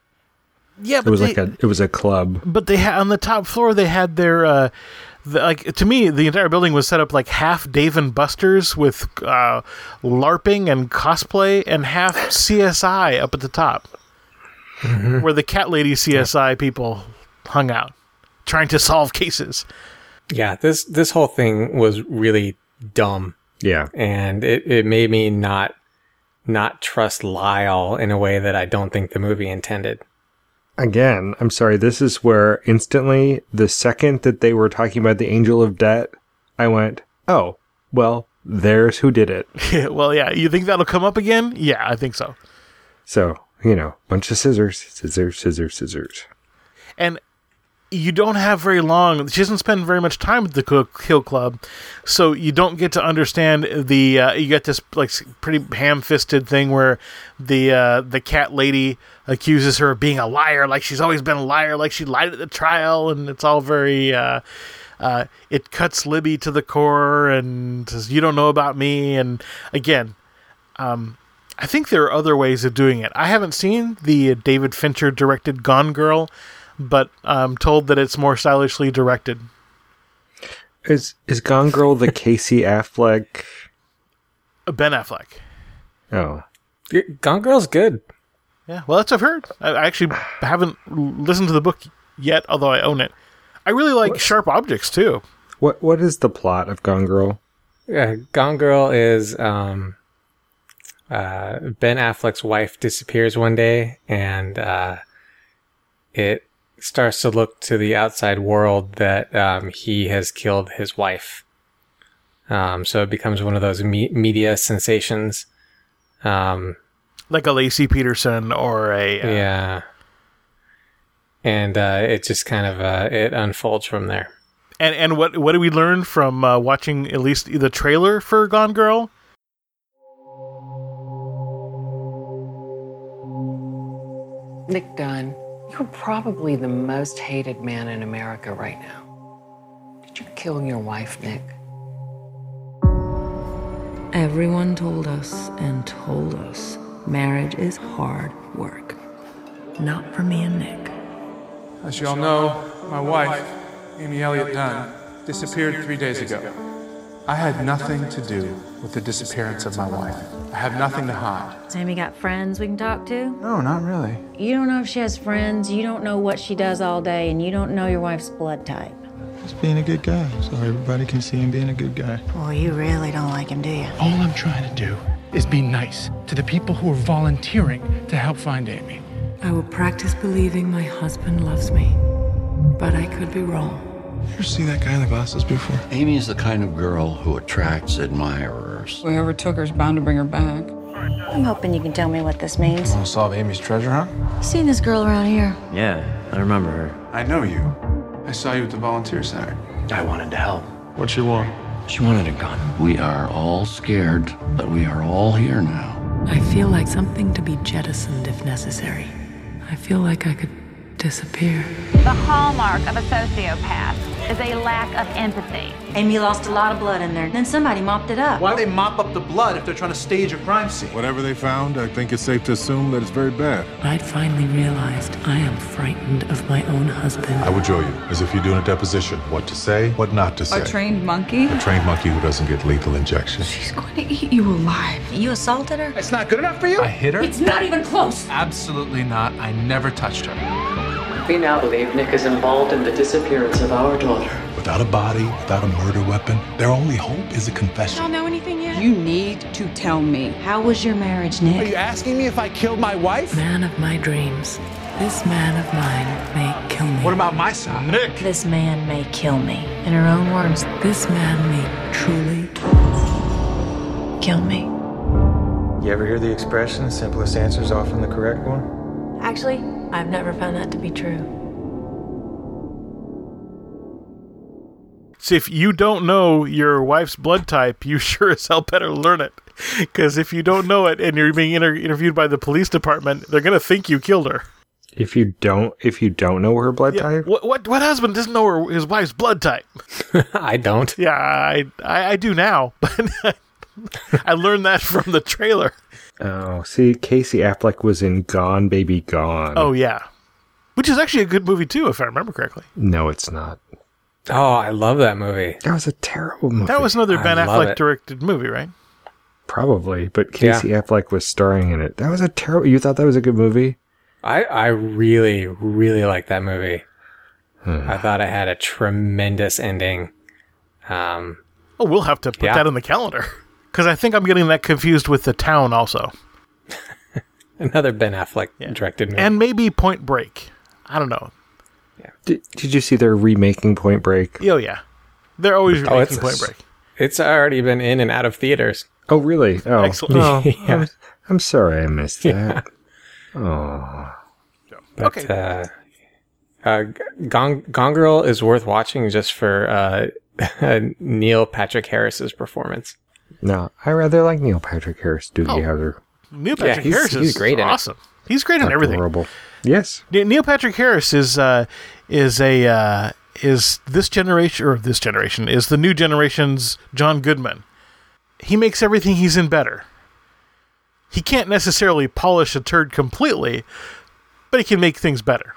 Yeah, but it was they, like a it was a club. But they had on the top floor they had their uh, the, like to me the entire building was set up like half Dave and Buster's with uh, LARPing and cosplay, and half C S I up at the top, mm-hmm. where the Cat Lady C S I people hung out trying to solve cases. Yeah, this this whole thing was really dumb. Yeah. And it, it made me not not trust Lyle in a way that I don't think the movie intended. Again, I'm sorry, this is where instantly, the second that they were talking about the Angel of Debt, I went, oh, well, there's who did it. Well, yeah, you think that'll come up again? Yeah, I think so. So, you know, bunch of scissors, scissors, scissors, scissors. And you don't have very long. She doesn't spend very much time with the Kill Club, so you don't get to understand the. Uh, you get this like pretty ham-fisted thing where the uh, the cat lady accuses her of being a liar, like she's always been a liar, like she lied at the trial, and it's all very. Uh, uh, it cuts Libby to the core and says, "You don't know about me." And again, um, I think there are other ways of doing it. I haven't seen the David Fincher directed Gone Girl, but I'm told that it's more stylishly directed. Is is Gone Girl the Casey Affleck? Ben Affleck. Oh. Gone Girl's good. Yeah, well, that's what I've heard. I actually haven't listened to the book yet, although I own it. I really like what? Sharp Objects, too. What What is the plot of Gone Girl? Yeah, Gone Girl is um, uh, Ben Affleck's wife disappears one day, and uh, it starts to look to the outside world that um, he has killed his wife. Um, so it becomes one of those me- media sensations. Um, like a Lacey Peterson or a... Uh... Yeah. And uh, it just kind of, uh, it unfolds from there. And and what what do we learn from uh, watching at least the trailer for Gone Girl? Nick Dunn, you're probably the most hated man in America right now. Did you kill your wife, Nick? Everyone told us and told us marriage is hard work. Not for me and Nick. As you all know, my wife, Amy Elliott Dunn, disappeared three days ago. I had nothing to do with the disappearance of my wife. I have nothing to hide. Has Amy got friends we can talk to? No, not really. You don't know if she has friends, you don't know what she does all day, and you don't know your wife's blood type. Just being a good guy, so everybody can see him being a good guy. Well, you really don't like him, do you? All I'm trying to do is be nice to the people who are volunteering to help find Amy. I will practice believing my husband loves me, but I could be wrong. You ever see that guy in the glasses before? Amy is the kind of girl who attracts admirers. Whoever took her is bound to bring her back. I'm hoping you can tell me what this means. Want to solve Amy's treasure hunt? You seen this girl around here? Yeah, I remember her. I know you. I saw you at the volunteer center. I wanted to help. What'd she want? She wanted a gun. We are all scared, but we are all here now. I feel like something to be jettisoned if necessary. I feel like I could disappear. The hallmark of a sociopath is a lack of empathy. Amy lost a lot of blood in there, and then somebody mopped it up. Why would they mop up the blood if they're trying to stage a crime scene? Whatever they found, I think it's safe to assume that it's very bad. I'd finally realized I am frightened of my own husband. I would show you, as if you're doing a deposition, what to say, what not to say. A trained monkey? A trained monkey who doesn't get lethal injections. She's going to eat you alive. You assaulted her? It's not good enough for you? I hit her? It's not even close. Absolutely not. I never touched her. We now believe Nick is involved in the disappearance of our daughter. But Without a body, without a murder weapon, their only hope is a confession. Don't know anything yet? You need to tell me. How was your marriage, Nick? Are you asking me if I killed my wife? Man of my dreams. This man of mine may kill me. What about my son? Nick! This man may kill me. In her own words, this man may truly kill me. You ever hear the expression, simplest answer is often the correct one? Actually, I've never found that to be true. So if you don't know your wife's blood type, you sure as hell better learn it. Because if you don't know it and you're being inter- interviewed by the police department, they're going to think you killed her. If you don't, if you don't know her blood Yeah, type, What, what what husband doesn't know her, his wife's blood type? I don't. Yeah, I, I, I do now, but I learned that from the trailer. oh, see, Casey Affleck was in Gone Baby Gone. Oh, yeah. Which is actually a good movie, too, if I remember correctly. No, it's not. Oh, I love that movie. That was a terrible movie. That was another I Ben love Affleck it. directed movie, right? Probably, but Casey Affleck was starring in it. That was a terrible. You thought that was a good movie? I, I really, really like that movie. I thought it had a tremendous ending. Um, Oh, we'll have to put Yeah. that on the calendar. Because I think I'm getting that confused with The Town also. another Ben Affleck directed movie. And maybe Point Break. I don't know. Did, did you see they're remaking Point Break? Oh, yeah. They're always Oh, remaking it's- Point Break. It's already been in and out of theaters. Oh, really? Oh, Excellent. Oh, Yeah. I'm, I'm sorry I missed Yeah. that. Oh. But, Okay. uh, uh, Gone, Gone Girl is worth watching just for uh, Neil Patrick Harris's performance. No, I rather like Neil Patrick Harris do Oh. the other. Neil Yeah, Patrick he's- Harris he's is great in it. awesome. He's great in everything. Adorable. Yes. Ne- Neil Patrick Harris is uh, is a uh, is this generation or this generation is the new generation's John Goodman. He makes everything he's in better. He can't necessarily polish a turd completely, but he can make things better.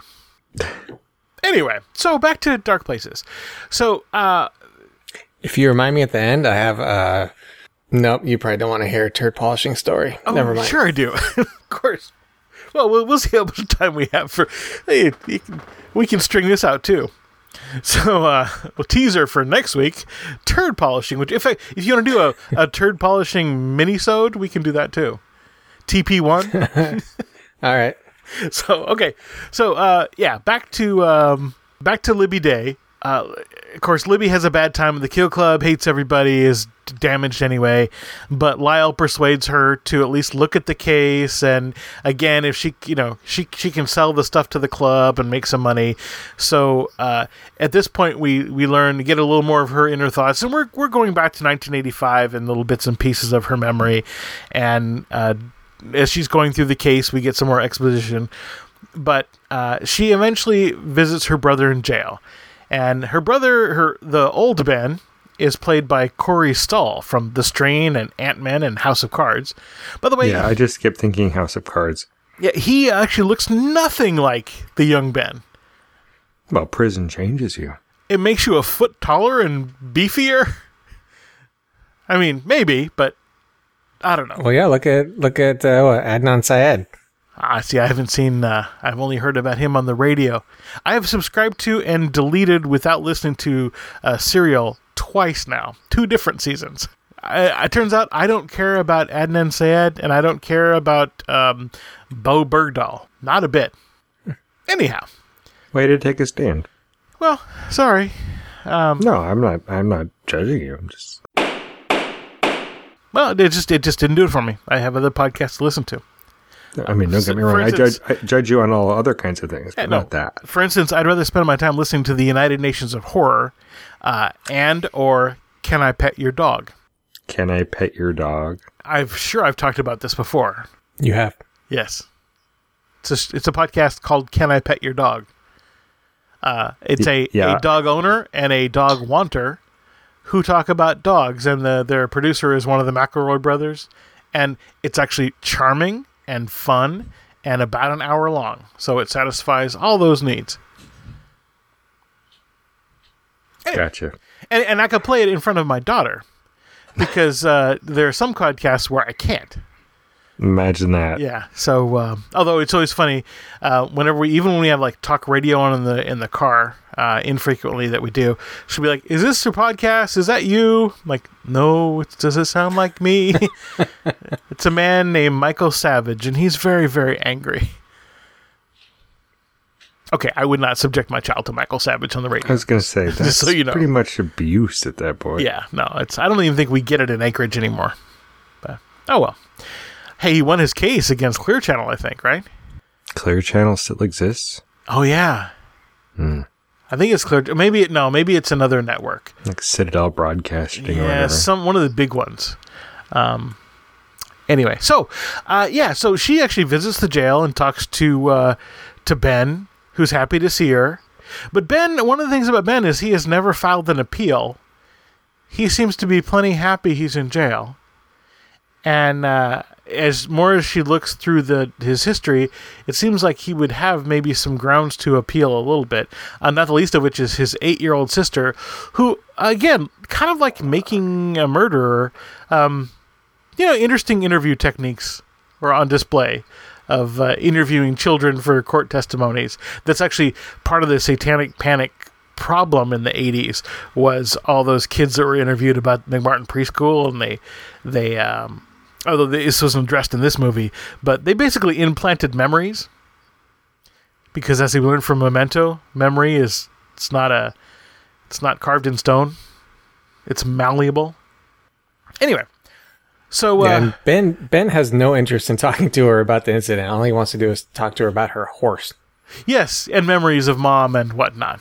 Anyway, so back to Dark Places. So, uh, If you remind me at the end, I have. Uh, nope, you probably don't want to hear a turd polishing story. oh, Never mind. sure I do. Of course. Well, well, we'll see how much time we have for. Hey, you can, we can string this out too. So, uh, a teaser for next week: turd polishing. Which, if I, if you want to do a, a turd polishing mini-sode, we can do that too. T P one. All right. So okay, so uh, yeah, back to um, back to Libby Day. Uh, of course, Libby has a bad time at the Kill Club, hates everybody, is damaged anyway. But Lyle persuades her to at least look at the case, and again, if she, you know, she she can sell the stuff to the club and make some money. So uh, at this point, we we learn to get a little more of her inner thoughts, and we're we're going back to nineteen eighty-five and little bits and pieces of her memory, and. Uh, As she's going through the case, we get some more exposition. But uh, she eventually visits her brother in jail. And her brother, her the old Ben, is played by Corey Stoll from The Strain and Ant-Man and House of Cards. By the way, Yeah, I just kept thinking House of Cards. yeah, he actually looks nothing like the young Ben. Well, prison changes you. It makes you a foot taller and beefier. I mean, maybe, but I don't know. Well, yeah. Look at look at uh, what, Adnan Syed. Ah, see, I haven't seen, uh, I've only heard about him on the radio. I have subscribed to and deleted without listening to uh, Serial twice now. Two different seasons. I, it turns out I don't care about Adnan Syed, and I don't care about um, Bo Bergdahl. Not a bit. Anyhow. Way to take a stand. Well, sorry. Um, no, I'm not. I'm not judging you. I'm just. Well, it just it just didn't do it for me. I have other podcasts to listen to. I mean, don't get me For wrong. instance- I judge. I judge you on all other kinds of things, but Yeah, no. not that. For instance, I'd rather spend my time listening to the United Nations of Horror, uh, and or Can I Pet Your Dog? Can I pet your dog? I'm sure I've talked about this before. You have. Yes, it's a it's a podcast called Can I Pet Your Dog? Uh, it's a, Yeah. a dog owner and a dog wanter who talk about dogs, and the their producer is one of the McElroy brothers, and it's actually charming and fun and about an hour long, so it satisfies all those needs. Gotcha. And and I could play it in front of my daughter because uh, there are some podcasts where I can't. Imagine that. Yeah. So, uh, although it's always funny, uh, whenever we, even when we have like talk radio on in the in the car, uh, infrequently that we do, she'll be like, "Is this your podcast? Is that you?" I'm like, no, it doesn't sound like me. It's a man named Michael Savage, and he's very, very angry. Okay, I would not subject my child to Michael Savage on the radio. I was going to say, that's Just so you know. pretty much abuse at that point. Yeah, no, it's. I don't even think we get it in Anchorage anymore. But oh well. Hey, he won his case against Clear Channel, I think, right? Clear Channel still exists? Oh yeah. Hmm. I think it's Clear. Maybe it. No, maybe it's another network. Like Citadel Broadcasting or Yeah, whatever. some one of the big ones. Um. Anyway, so uh, yeah, so she actually visits the jail and talks to uh, to Ben, who's happy to see her. But Ben, one of the things about Ben is he has never filed an appeal. He seems to be plenty happy he's in jail. And uh, as more as she looks through the his history, it seems like he would have maybe some grounds to appeal a little bit. Uh, not the least of which is his eight-year-old sister, who, again, kind of like making a murderer. Um, you know, interesting interview techniques were on display of uh, interviewing children for court testimonies. That's actually part of the Satanic Panic problem in the eighties, was all those kids that were interviewed about McMartin Preschool, and they, they, um, although this wasn't addressed in this movie, but they basically implanted memories, because as we learned from Memento, memory is, it's not a, it's not carved in stone. It's malleable. Anyway. So, uh, yeah, and Ben Ben has no interest in talking to her about the incident. All he wants to do is talk to her about her horse. Yes, and memories of mom and whatnot.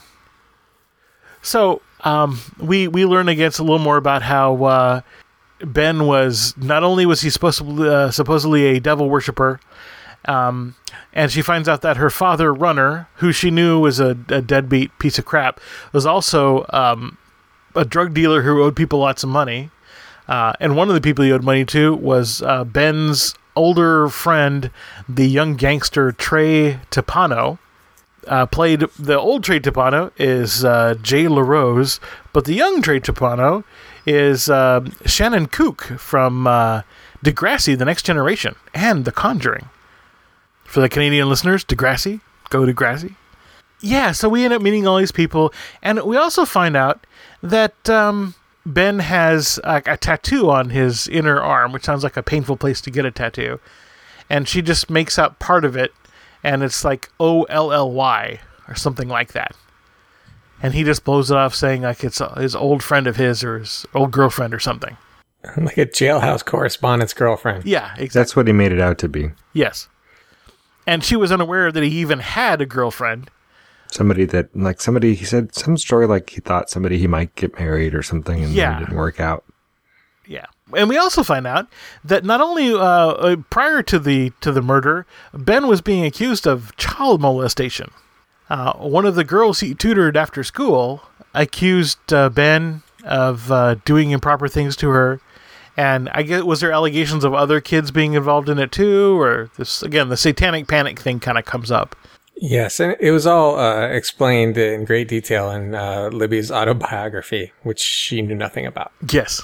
So um, we we learn against a little more about how uh, Ben was, not only was he supposed to, uh, supposedly a devil worshiper, um, and she finds out that her father, Runner, who she knew was a, a deadbeat piece of crap, was also um, a drug dealer who owed people lots of money. Uh, and one of the people he owed money to was uh, Ben's older friend, the young gangster Trey Tipano. Uh, played the old Trey Tipano is uh, Jay LaRose, but the young Trey Tipano is uh, Shannon Kook from uh, Degrassi, The Next Generation, and The Conjuring. For the Canadian listeners, Degrassi, go Degrassi. Yeah, so we end up meeting all these people, and we also find out that Um, Ben has uh, a tattoo on his inner arm, which sounds like a painful place to get a tattoo. And she just makes out part of it, and it's like O L L Y or something like that. And he just blows it off saying like it's his old friend of his or his old girlfriend or something. Like a jailhouse correspondence girlfriend. Yeah, exactly. That's what he made it out to be. Yes. And she was unaware that he even had a girlfriend. Somebody that, like somebody, he said some story like he thought somebody he might get married or something, and Yeah. it didn't work out. Yeah, and we also find out that not only uh, uh, prior to the to the murder, Ben was being accused of child molestation. Uh, one of the girls he tutored after school accused uh, Ben of uh, doing improper things to her, and I guess was there allegations of other kids being involved in it too, or this again the Satanic Panic thing kind of comes up. Yes, and it was all uh, explained in great detail in uh, Libby's autobiography, which she knew nothing about. Yes.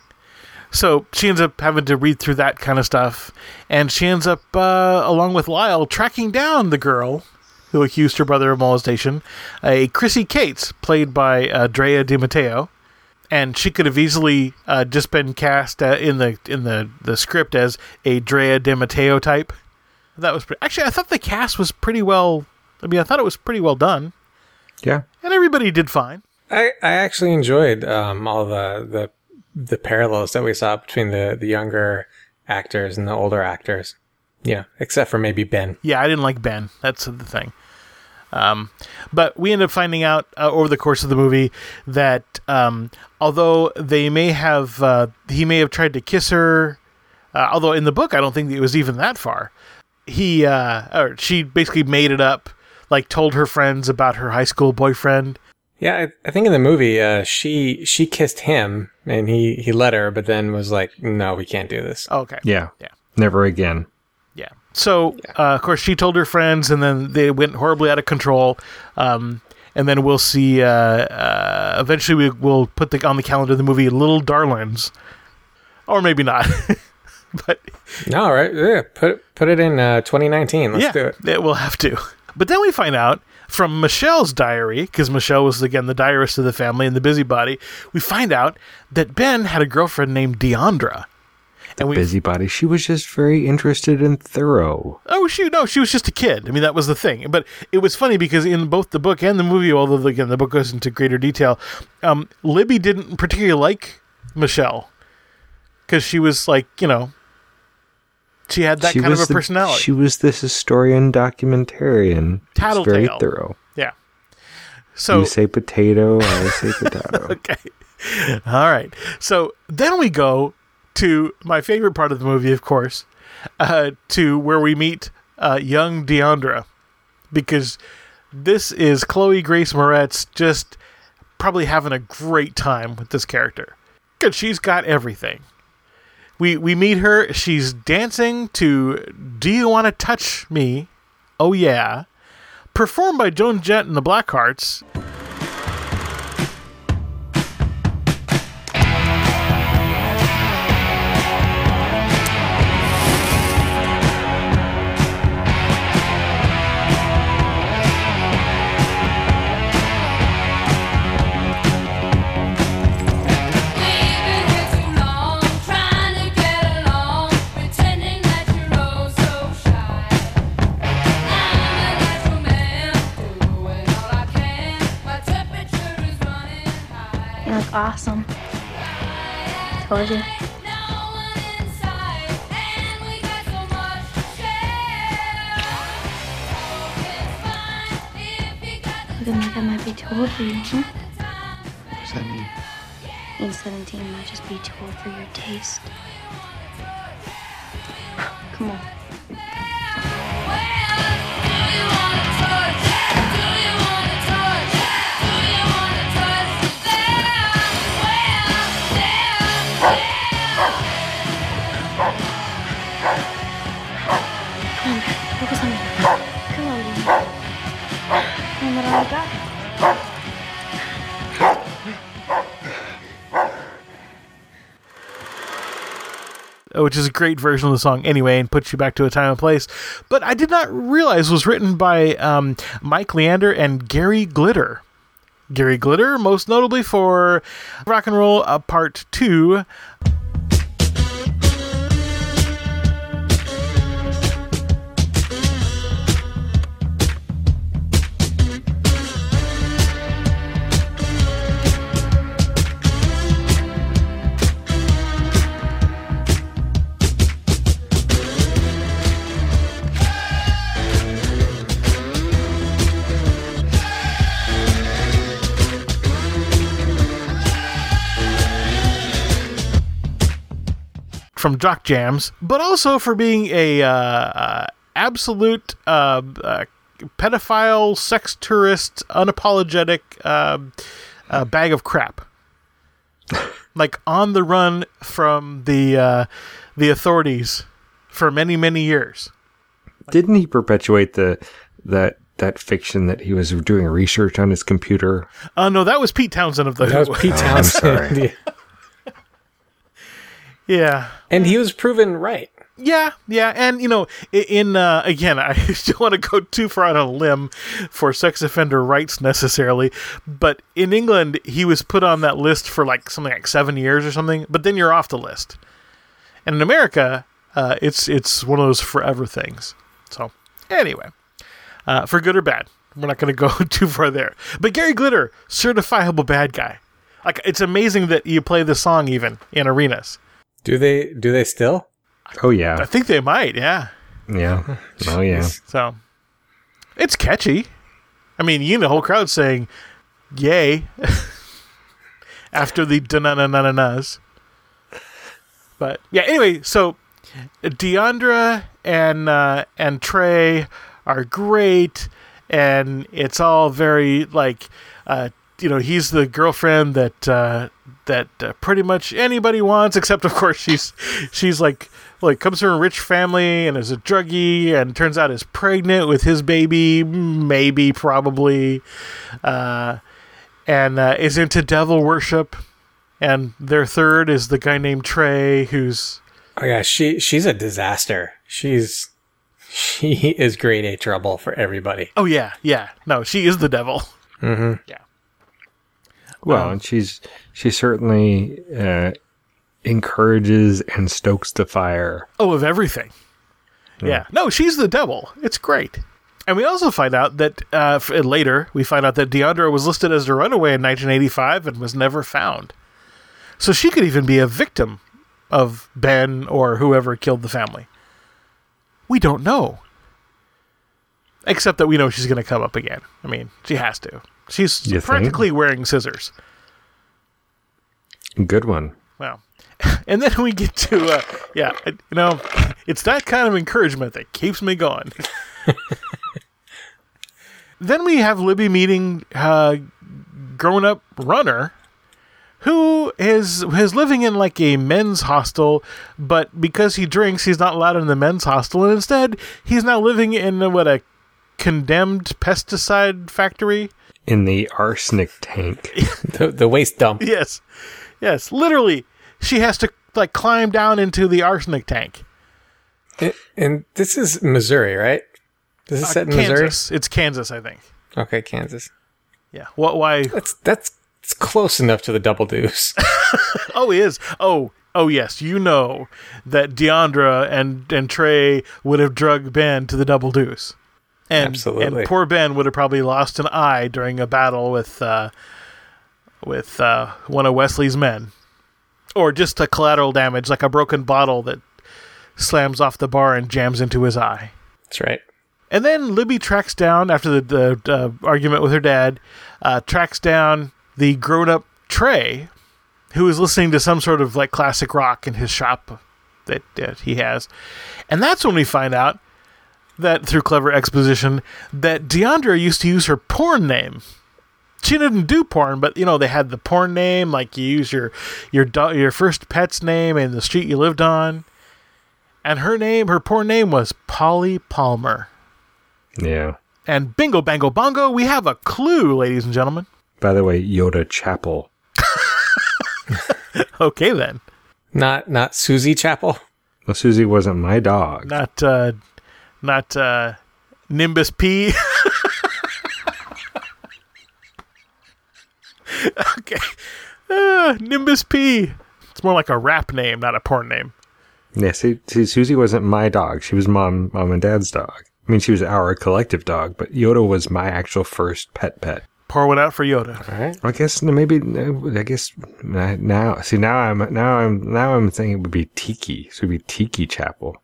So she ends up having to read through that kind of stuff, and she ends up, uh, along with Lyle, tracking down the girl who accused her brother of molestation, a Chrissy Cates, played by uh, Drea Di Matteo, and she could have easily uh, just been cast uh, in the in the, the script as a Drea Di Matteo type. That was pretty, actually, I thought the cast was pretty well. I mean, I thought it was pretty well done. Yeah, and everybody did fine. I, I actually enjoyed um, all the, the the parallels that we saw between the, the younger actors and the older actors. Yeah, except for maybe Ben. Yeah, I didn't like Ben. That's the thing. Um, but we end up finding out uh, over the course of the movie that um, although they may have, uh, he may have tried to kiss her. Uh, although in the book, I don't think it was even that far. He, uh, or she basically made it up, like told her friends about her high school boyfriend. Yeah, I, I think in the movie, uh, she she kissed him and he, he let her, but then was like, no, we can't do this. Okay. Yeah. Yeah. Never again. Yeah. So, uh, of course, she told her friends, and then they went horribly out of control. Um, and then we'll see, uh, uh, eventually we will put the, on the calendar the movie Little Darlings. Or maybe not. but no, right? Yeah, put put it in uh, twenty nineteen. Let's yeah, do it. it. We'll have to. But then we find out from Michelle's diary, because Michelle was again the diarist of the family and the busybody. We find out that Ben had a girlfriend named Deandra. The and we, busybody. She was just very interested in Thoreau. Oh, she no, she was just a kid. I mean, that was the thing. But it was funny because in both the book and the movie, although again the book goes into greater detail, um, Libby didn't particularly like Michelle because she was like, you know, she had that she kind of a the, personality. She was this historian documentarian. Tattletale. Very thorough. Yeah. So you say potato, I say potato. Okay. All right. So then we go to my favorite part of the movie, of course, uh, to where we meet uh, young Deandra, because this is Chloe Grace Moretz just probably having a great time with this character, because she's got everything. We we meet her. She's dancing to "Do You Want to Touch Me?" Oh yeah, performed by Joan Jett and the Blackhearts. Awesome. Told you. Then that might be too old for you, huh? What does that mean? Being seventeen might just be too old for your taste. Come on. Focus on me. Come on, baby. And what all I got? Which is a great version of the song anyway, and puts you back to a time and place. But I did not realize was written by um, Mike Leander and Gary Glitter. Gary Glitter, most notably for Rock and Roll uh, Part two. From Jock Jams, but also for being a uh, uh, absolute uh, uh, pedophile, sex tourist, unapologetic uh, uh, bag of crap. Like on the run from the uh, the authorities for many many years. Didn't he perpetuate the that that fiction that he was doing research on his computer? Oh uh, no, that was Pete Townsend of the That Who. was Pete Oh, Townsend. I'm sorry. Yeah. And he was proven right. Yeah, yeah. And, you know, in, uh, again, I don't want to go too far on a limb for sex offender rights necessarily, but in England, he was put on that list for like something like seven years or something, but then you're off the list. And in America, uh, it's it's one of those forever things. So, anyway, uh, for good or bad, we're not going to go too far there. But Gary Glitter, certifiable bad guy. Like, it's amazing that you play this song even in arenas. Do they do they still? Oh yeah. I think they might, yeah. Yeah. Oh yeah. So it's catchy. I mean, you know, the whole crowd saying yay after the da-na-na-na-na-nas. But yeah, anyway, so Deandra and uh, and Trey are great, and it's all very like uh, you know, he's the girlfriend that uh, that uh, pretty much anybody wants, except of course she's she's like like comes from a rich family and is a druggie, and turns out is pregnant with his baby, maybe probably, uh, and uh, is into devil worship. And their third is the guy named Trey, who's Oh yeah, she she's a disaster. She's she is grade A trouble for everybody. Oh yeah, yeah. No, she is the devil. Mm-hmm. Yeah. Well, Um, and she's she certainly uh, encourages and stokes the fire. Oh, of everything. Yeah. yeah. No, she's the devil. It's great. And we also find out that uh, f- later we find out that Deandra was listed as a runaway in nineteen eighty-five and was never found. So she could even be a victim of Ben or whoever killed the family. We don't know. Except that we know she's going to come up again. I mean, she has to. She's You practically wearing scissors. Good one. Wow. And then we get to, uh, yeah, you know, it's that kind of encouragement that keeps me going. Then we have Libby meeting uh, grown-up runner who is is living in like a men's hostel, but because he drinks, he's not allowed in the men's hostel, and instead he's now living in uh, what, a condemned pesticide factory? In the arsenic tank. the, the waste dump. Yes. Yes, literally. She has to like climb down into the arsenic tank. And, and this is Missouri, right? This is Uh, set in Kansas. Missouri? It's Kansas, I think. Okay, Kansas. Yeah. What? Why? That's that's it's close enough to the Double Deuce. Oh, he is. Oh, oh, yes. You know that Deandra and and Trey would have drugged Ben to the Double Deuce, and Absolutely. and poor Ben would have probably lost an eye during a battle with uh, with uh, one of Wesley's men, or just a collateral damage, like a broken bottle that slams off the bar and jams into his eye. That's right. And then Libby tracks down, after the, the uh, argument with her dad, uh, tracks down the grown-up Trey, who is listening to some sort of like classic rock in his shop that, that he has. And that's when we find out that, through clever exposition, that Deandra used to use her porn name. She didn't do porn, but, you know, they had the porn name, like you use your your do- your first pet's name and the street you lived on. And her name, her porn name was Polly Palmer. Yeah. And bingo, bango, bongo, we have a clue, ladies and gentlemen. By the way, Yoda Chapel. Okay, then. Not not Susie Chapel? Well, Susie wasn't my dog. Not, uh, not, uh, Nimbus P. Okay. Uh, Nimbus P. It's more like a rap name, not a porn name. Yeah, see, see, Susie wasn't my dog. She was mom, mom and dad's dog. I mean, she was our collective dog, but Yoda was my actual first pet pet. Pour one out for Yoda. All right. I guess maybe. I guess now. See, now I'm now I'm now I'm thinking it would be Tiki. So it would be Tiki Chapel.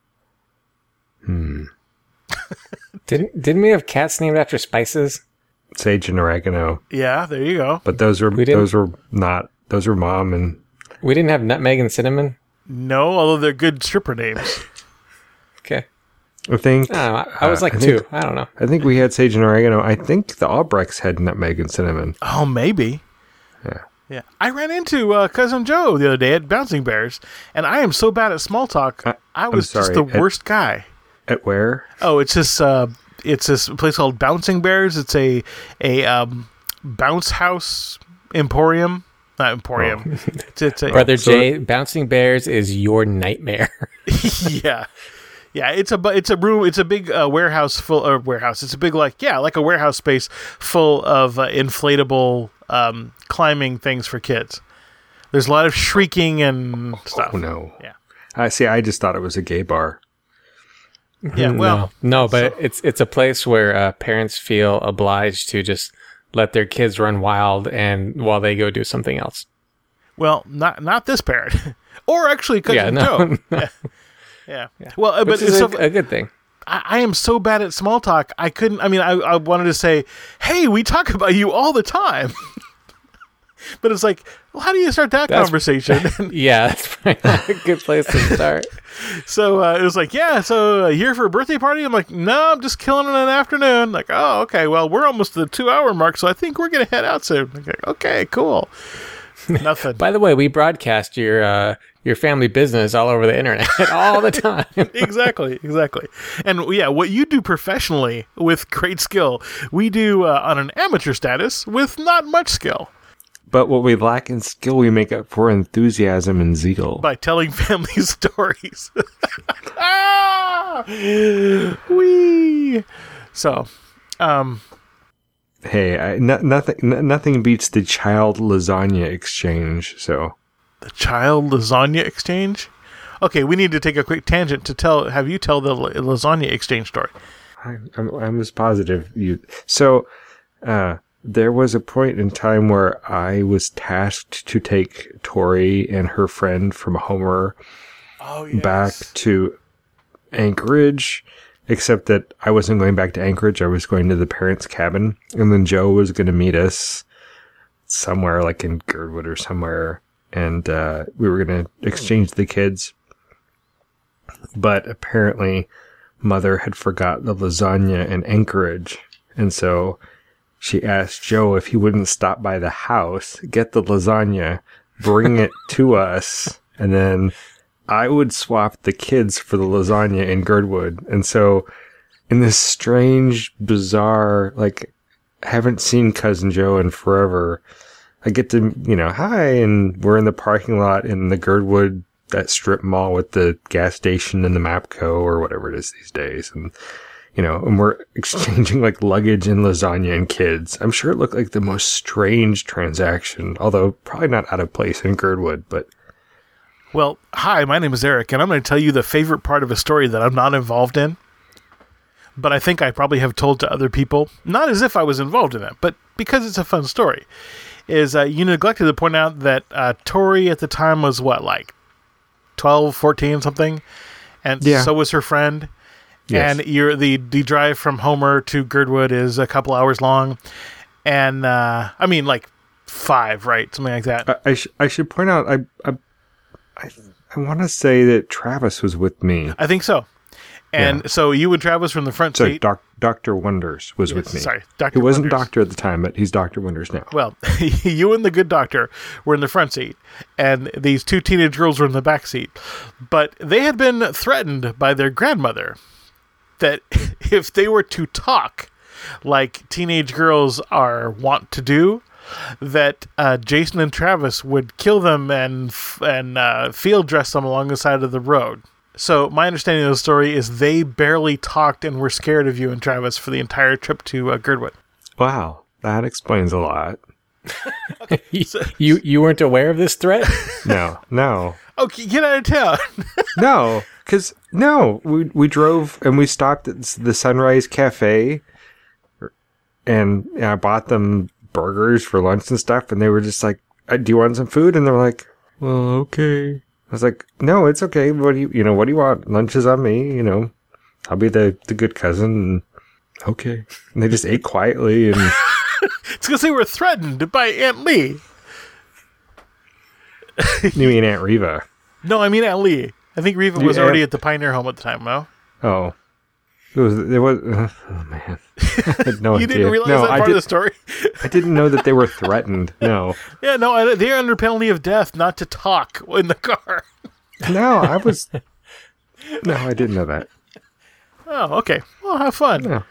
Hmm. Didn't didn't we have cats named after spices? Sage and oregano. Yeah, there you go. But those were We didn't- those were not those were mom and. We didn't have nutmeg and cinnamon. No, although they're good stripper names. Okay. I think I, don't know, I was uh, like I two. think- I don't know. I think we had sage and oregano. I think the Albrechts had nutmeg and cinnamon. Oh, maybe. Yeah. Yeah. I ran into uh, Cousin Joe the other day at Bouncing Bears, and I am so bad at small talk. I- I I'm was just sorry, the at- worst guy. At where? Oh, it's this. Uh, it's this place called Bouncing Bears. It's a a um, bounce house emporium. Not emporium. Oh. It's, it's a, Brother so- Jay, Bouncing Bears is your nightmare. Yeah, yeah. It's a bu- it's a room. It's a big uh, warehouse full of warehouse. It's a big like yeah, like a warehouse space full of uh, inflatable um, climbing things for kids. There's a lot of shrieking and stuff. Oh no. Yeah. I see. I just thought it was a gay bar. Yeah. Well, no, no but it's it's a place where uh, parents feel obliged to just let their kids run wild and while they go do something else. well, not not this parent, or actually Cousin Yeah, no, Joe. no. Yeah. Yeah. Well, uh, Which but is it's a, so, a good thing. I, I am so bad at small talk. I couldn't. I mean, I, I wanted to say, "Hey, we talk about you all the time," but it's like, well, how do you start that That's- conversation? Yeah, that's probably not a good place to start. So uh, it was like, yeah, so uh, here for a birthday party? I'm like, no, I'm just killing it in an afternoon. Like, oh, okay, well, we're almost to the two-hour mark, so I think we're going to head out soon. Like, okay, cool. Nothing. By the way, we broadcast your uh, your family business all over the internet all the time. Exactly, exactly. And yeah, what you do professionally with great skill, we do uh, on an amateur status with not much skill. But what we lack in skill, we make up for enthusiasm and zeal. By telling family stories. ah! Wee! So, um... Hey, I, no, nothing n- nothing beats the child lasagna exchange, so... The child lasagna exchange? Okay, we need to take a quick tangent to tell, have you tell the lasagna exchange story. I, I'm, I'm as positive you... So, uh... there was a point in time where I was tasked to take Tori and her friend from Homer oh, yes. back to Anchorage, except that I wasn't going back to Anchorage. I was going to the parents' cabin, and then Joe was going to meet us somewhere, like in Girdwood or somewhere, and uh, we were going to exchange the kids. But apparently, Mother had forgot the lasagna in Anchorage, and so... she asked Joe if he wouldn't stop by the house, get the lasagna, bring it to us, and then I would swap the kids for the lasagna in Girdwood. And so, in this strange, bizarre, like, haven't seen Cousin Joe in forever, I get to, you know, hi, and we're in the parking lot in the Girdwood, that strip mall with the gas station and the Mapco, or whatever it is these days, and... you know, and we're exchanging like luggage and lasagna and kids. I'm sure it looked like the most strange transaction, although probably not out of place in Girdwood, but. Well, hi, my name is Eric, and I'm going to tell you the favorite part of a story that I'm not involved in, but I think I probably have told to other people, not as if I was involved in it, but because it's a fun story, is uh, you neglected to point out that uh, Tori at the time was what, like twelve, fourteen, something? And yeah. So was her friend. Yes. And you're, the, the drive from Homer to Girdwood is a couple hours long. And, uh, I mean, like five, right? Something like that. I, I, sh- I should point out, I I, I, I want to say that Travis was with me. I think so. And yeah. So you and Travis from the front so seat. Doc, Doctor Wonders was yes, with me. Sorry, Doctor He wasn't Wonders. Doctor at the time, but he's Doctor Wonders now. Well, you and the good doctor were in the front seat, and these two teenage girls were in the back seat. But they had been threatened by their grandmother that if they were to talk like teenage girls are wont to do, that uh, Jason and Travis would kill them and and uh, field dress them along the side of the road. So my understanding of the story is they barely talked and were scared of you and Travis for the entire trip to uh, Girdwood. Wow, that explains a lot. you, you you weren't aware of this threat? No, no. Okay, get out of town. No, because, no, we we drove and we stopped at the Sunrise Cafe and I bought them burgers for lunch and stuff, and they were just like, do you want some food? And they were like, well, okay. I was like, no, it's okay. What do you, you know, what do you want? Lunch is on me, you know. I'll be the, the good cousin. And, okay. And they just ate quietly and... It's because they were threatened by Aunt Lee. You mean Aunt Reva? No, I mean Aunt Lee. I think Reva was yeah. already at the Pioneer home at the time, no? Oh. It was, there was, uh, oh man. I had no you idea. didn't realize no, that I part did, of the story? I didn't know that they were threatened. No. Yeah, no, I, they're under penalty of death not to talk in the car. No, I was, no, I didn't know that. Oh, okay. Well, have fun. No.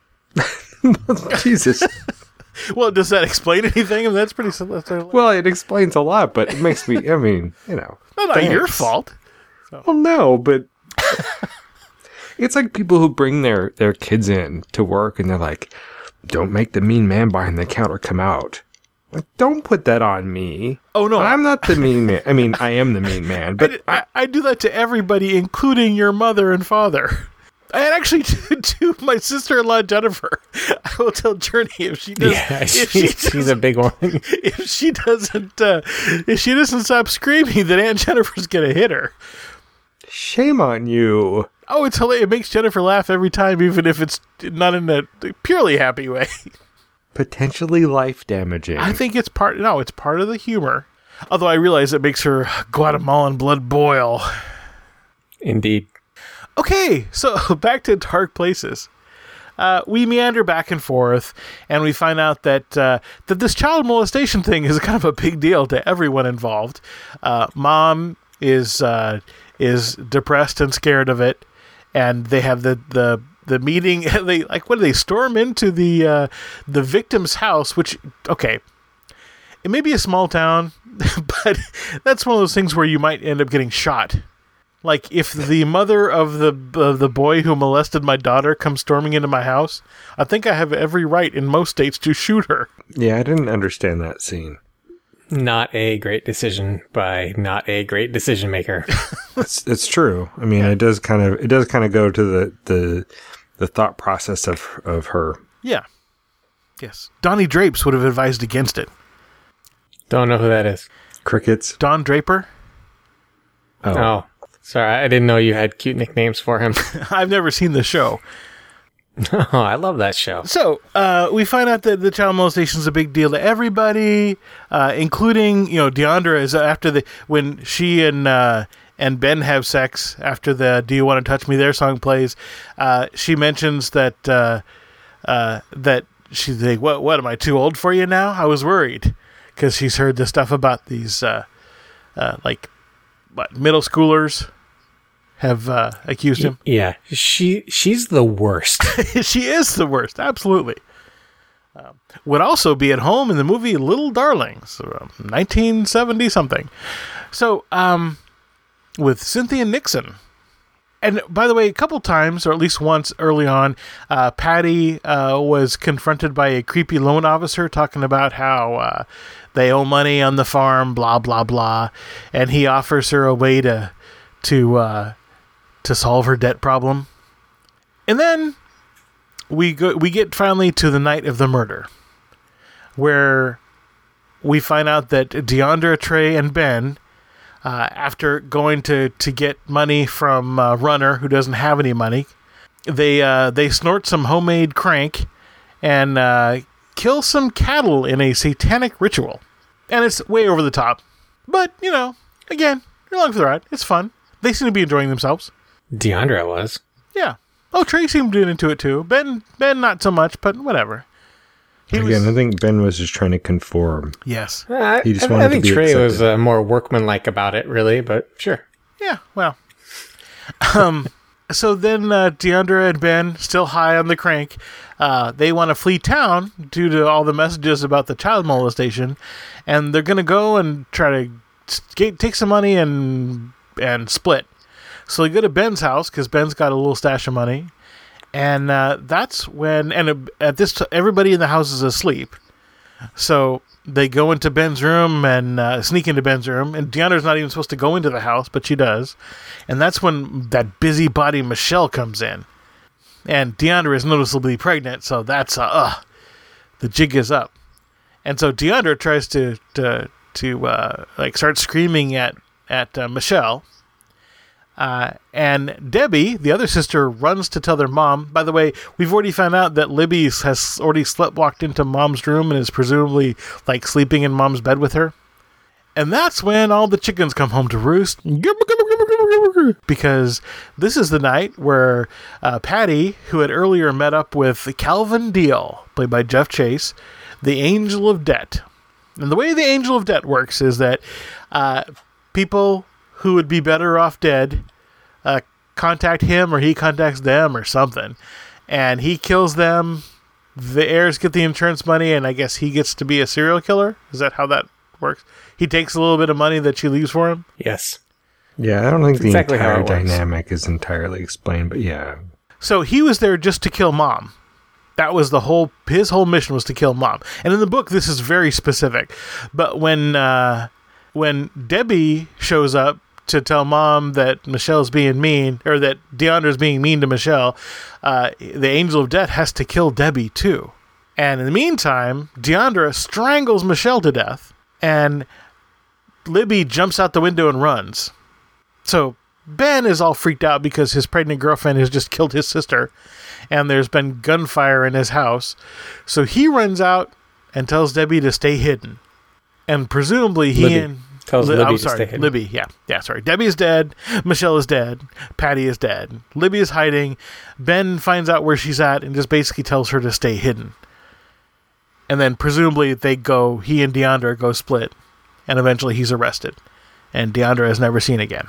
Jesus. Well, does that explain anything? I mean, that's pretty simple. Well, it explains a lot, but it makes me, I mean, you know. Well, not thanks. your fault. So. Well, no, but it's like people who bring their, their kids in to work and they're like, don't make the mean man behind the counter come out. Like, don't put that on me. Oh, no. I'm not the mean man. I mean, I am the mean man, but I, I, I do that to everybody, including your mother and father. And actually, to, to my sister-in-law Jennifer, I will tell Journey if she does. Yeah, if she, she she's a big one. If she doesn't, uh, if she doesn't stop screaming, then Aunt Jennifer's gonna hit her. Shame on you. Oh, it's hilarious. It makes Jennifer laugh every time, even if it's not in a purely happy way. Potentially life-damaging. I think it's part. No, it's part of the humor. Although I realize it makes her Guatemalan blood boil. Indeed. Okay, so back to Dark Places. Uh, we meander back and forth, and we find out that uh, that this child molestation thing is kind of a big deal to everyone involved. Uh, Mom is uh, is depressed and scared of it, and they have the the, the meeting. They like what do they storm into the uh, the victim's house? Which okay, it may be a small town, but that's one of those things where you might end up getting shot. Like, if the mother of the of the boy who molested my daughter comes storming into my house, I think I have every right in most states to shoot her. Yeah, I didn't understand that scene. Not a great decision by not a great decision maker. it's it's true. I mean, yeah. it does kind of it does kind of go to the the the thought process of of her. Yeah. Yes. Donnie Drapes would have advised against it. Don't know who that is. Crickets. Don Draper. Oh. oh. Sorry, I didn't know you had cute nicknames for him. I've never seen the show. Oh, I love that show. So, uh, we find out that the child molestation is a big deal to everybody, uh, including, you know, Deandra is after the, when she and, uh, and Ben have sex after the Do You Want to Touch Me There song plays, uh, she mentions that, uh, uh, that she's like, what, what, am I too old for you now? I was worried because she's heard the stuff about these, uh, uh, like, what, middle schoolers have uh, accused him. Yeah, she she's the worst. She is the worst, absolutely. Um, would also be at home in the movie Little Darlings, um, nineteen seventy something. So, um, with Cynthia Nixon. And by the way, a couple times, or at least once early on, uh, Patty uh, was confronted by a creepy loan officer talking about how uh, they owe money on the farm, blah, blah, blah. And he offers her a way to to uh, to solve her debt problem. And then we go, we get finally to the night of the murder, where we find out that Deandra, Trey, and Ben, Uh, after going to, to get money from uh, Runner, who doesn't have any money, they uh, they snort some homemade crank and uh, kill some cattle in a satanic ritual. And it's way over the top. But, you know, again, you're along for the ride. It's fun. They seem to be enjoying themselves. Deandra was. Yeah. Oh, Trey seemed to get into it too. Ben, Ben not so much, but whatever. He Again, was, I think Ben was just trying to conform. Yes. Uh, he just I, wanted I think to be Trey accepted. was uh, more workmanlike about it, really, but sure. Yeah, well. Um, so then uh, Deandra and Ben, still high on the crank, uh, they want to flee town due to all the messages about the child molestation, and they're going to go and try to get, take some money and and split. So they go to Ben's house, because Ben's got a little stash of money. And uh, that's when, and uh, at this, t- everybody in the house is asleep. So they go into Ben's room and uh, sneak into Ben's room. And Deandra's not even supposed to go into the house, but she does. And that's when that busybody Michelle comes in. And Deandra is noticeably pregnant, so that's, uh, uh the jig is up. And so Deandra tries to, to, to uh, like, start screaming at, at uh, Michelle. Uh, and Debbie, the other sister, runs to tell their mom. By the way, we've already found out that Libby has already sleptwalked into Mom's room and is presumably like sleeping in Mom's bed with her. And that's when all the chickens come home to roost. Because this is the night where uh, Patty, who had earlier met up with Calvin Deal, played by Jeff Chase, the Angel of Debt. And the way the Angel of Debt works is that uh, people who would be better off dead, uh, contact him, or he contacts them, or something, and he kills them. The heirs get the insurance money, and I guess he gets to be a serial killer. Is that how that works? He takes a little bit of money that she leaves for him. Yes. Yeah, I don't think That's the exactly entire dynamic is entirely explained, but yeah. So he was there just to kill Mom. That was the whole, his whole mission was to kill Mom. And in the book, this is very specific. But when uh, when Debbie shows up to tell Mom that Michelle's being mean, or that Deandra's being mean to Michelle, uh, the Angel of Death has to kill Debbie too. And in the meantime, Deandra strangles Michelle to death, and Libby jumps out the window and runs. So Ben is all freaked out because his pregnant girlfriend has just killed his sister, and there's been gunfire in his house. So he runs out and tells Debbie to stay hidden. And presumably he Libby. and... Tells Li- Libby I'm to sorry, stay hidden. Libby, yeah. Yeah, sorry. Debbie is dead. Michelle is dead. Patty is dead. Libby is hiding. Ben finds out where she's at and just basically tells her to stay hidden. And then presumably they go, he and Deandra go split, and eventually he's arrested. And Deandra is never seen again.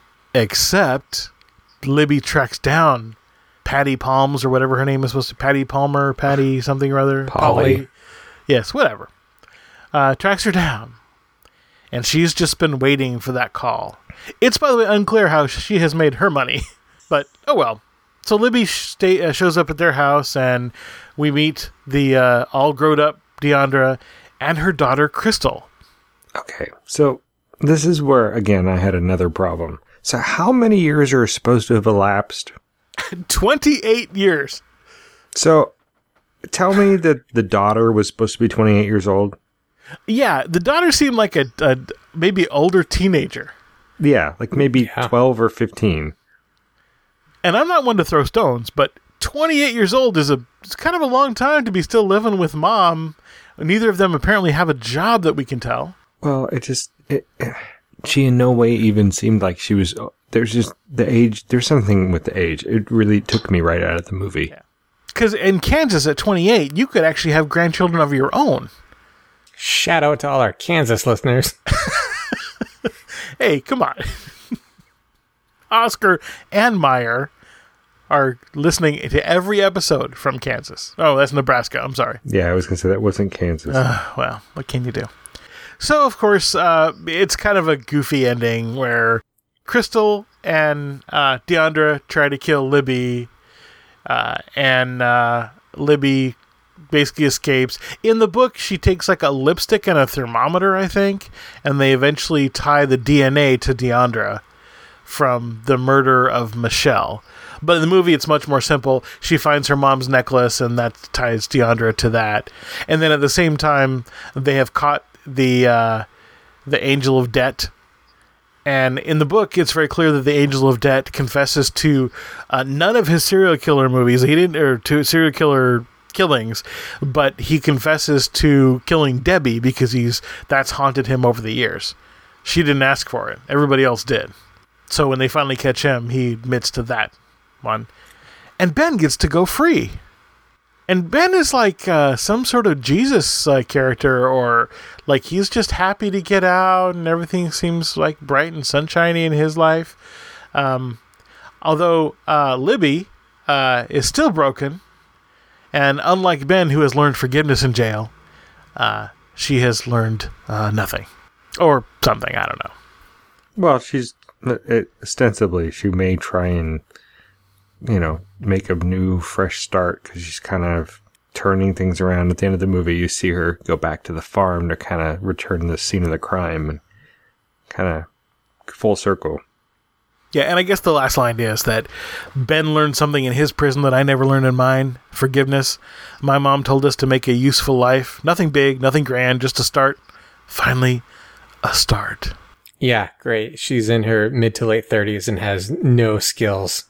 Except Libby tracks down Patty Palms, or whatever her name is supposed to be. Patty Palmer, Patty something or other. Polly. Yes, whatever. uh, tracks her down. And she's just been waiting for that call. It's, by the way, unclear how she has made her money. But, oh well. So Libby stay, uh, shows up at their house, and we meet the uh, all grown up Deandra and her daughter Crystal. Okay, so this is where, again, I had another problem. So how many years are supposed to have elapsed? twenty-eight years. So tell me that the daughter was supposed to be twenty-eight years old? Yeah, the daughter seemed like a, a maybe older teenager. Yeah, like maybe yeah. twelve or fifteen. And I'm not one to throw stones, but twenty-eight years old is a it's kind of a long time to be still living with mom. Neither of them apparently have a job that we can tell. Well, it just... It, she in no way even seemed like she was... There's just the age... There's something with the age. It really took me right out of the movie. Because yeah. in Kansas at twenty-eight, you could actually have grandchildren of your own. Shout out to all our Kansas listeners. Hey, come on. Oscar and Meyer are listening to every episode from Kansas. Oh, that's Nebraska. I'm sorry. Yeah, I was going to say that wasn't Kansas. Uh, well, what can you do? So, of course, uh, it's kind of a goofy ending where Crystal and uh, Deandra try to kill Libby, uh, and uh, Libby basically escapes. In the book, she takes like a lipstick and a thermometer, I think, and they eventually tie the D N A to Deandra from the murder of Michelle. But in the movie, it's much more simple. She finds her mom's necklace, and that ties Deandra to that. And then at the same time, they have caught the uh, the Angel of Debt. And in the book, it's very clear that the Angel of Debt confesses to uh, none of his serial killer movies. He didn't, or to serial killer killings, but he confesses to killing Debbie because he's that's haunted him over the years. She didn't ask for it. Everybody else did. So when they finally catch him, he admits to that one. And Ben gets to go free. And Ben is like uh, some sort of Jesus uh, character, or like he's just happy to get out and everything seems like bright and sunshiny in his life. Um, although uh, Libby uh, is still broken. And unlike Ben, who has learned forgiveness in jail, uh, she has learned uh, nothing. Or something, I don't know. Well, she's... It, ostensibly, she may try and, you know, make a new, fresh start because she's kind of turning things around. At the end of the movie, you see her go back to the farm to kind of return to the scene of the crime and kind of full circle. Yeah, and I guess the last line is that Ben learned something in his prison that I never learned in mine. Forgiveness. My mom told us to make a useful life. Nothing big, nothing grand, just a start. Finally, a start. Yeah, great. She's in her mid to late thirties and has no skills.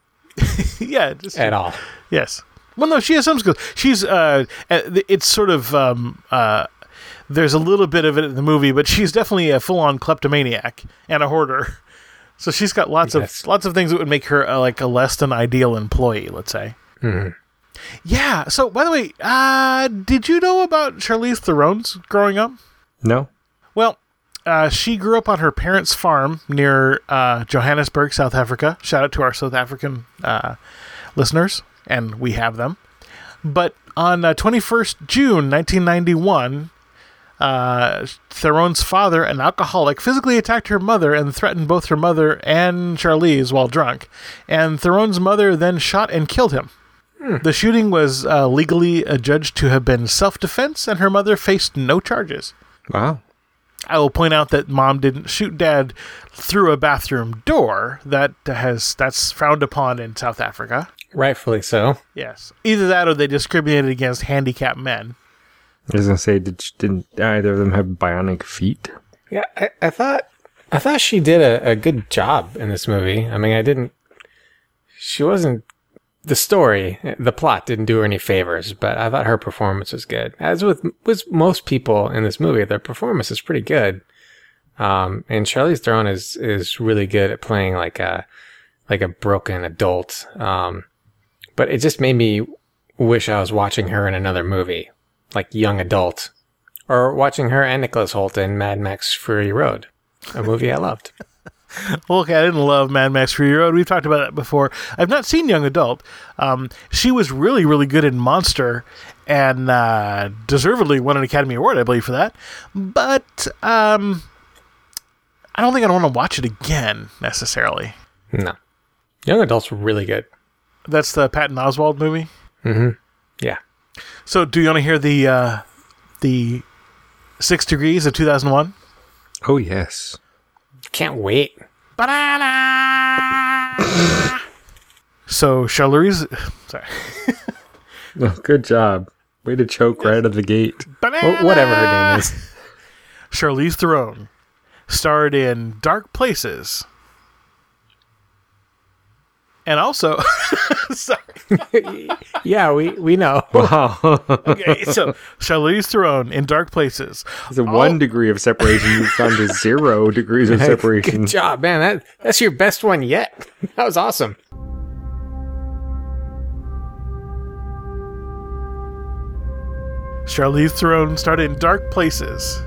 yeah, just, at all. Yes. Well, no, she has some skills. She's uh, it's sort of um, uh, there's a little bit of it in the movie, but she's definitely a full-on kleptomaniac and a hoarder. So she's got lots yes. of lots of things that would make her uh, like a less than ideal employee, let's say. Mm-hmm. Yeah. So, by the way, uh, did you know about Charlize Theron's growing up? No. Well. Uh, she grew up on her parents' farm near uh, Johannesburg, South Africa. Shout out to our South African uh, listeners, and we have them. But on uh, twenty-first of June, nineteen ninety-one, uh, Theron's father, an alcoholic, physically attacked her mother and threatened both her mother and Charlize while drunk. And Theron's mother then shot and killed him. Hmm. The shooting was uh, legally adjudged to have been self-defense, and her mother faced no charges. Wow. I will point out that mom didn't shoot dad through a bathroom door. That has that's frowned upon in South Africa. Rightfully so. Yes. Either that or they discriminated against handicapped men. I was going to say, did, didn't either of them have bionic feet? Yeah, I, I thought I thought she did a, a good job in this movie. I mean, I didn't... She wasn't... The story, the plot didn't do her any favors, but I thought her performance was good. As with, with most people in this movie, their performance is pretty good. Um, and Charlize Theron is, is really good at playing like a, like a broken adult. Um, but it just made me wish I was watching her in another movie, like young adult, or watching her and Nicholas Hoult in Mad Max Fury Road, a movie I loved. Okay, I didn't love Mad Max Fury Road. We've talked about that before. I've not seen Young Adult. Um, she was really, really good in Monster, and uh, deservedly won an Academy Award, I believe, for that. But um, I don't think I'd want to watch it again, necessarily. No. Young Adult's really good. That's the Patton Oswalt movie? Mm-hmm. Yeah. So, do you want to hear the uh, the Six Degrees of two thousand one? Oh, yes. Can't wait. Banana! So, Charlize... Sorry. Oh, good job. Way to choke right out of the gate. Banana! Wh- whatever her name is. Charlize Theron starred in Dark Places. And also... Sorry. Yeah, we, we know. Wow. Okay, so Charlize Theron in Dark Places. It's a one degree of separation. You've gone to zero degrees of separation. Good job, man. That That's your best one yet. That was awesome. Charlize Theron starred in Dark Places.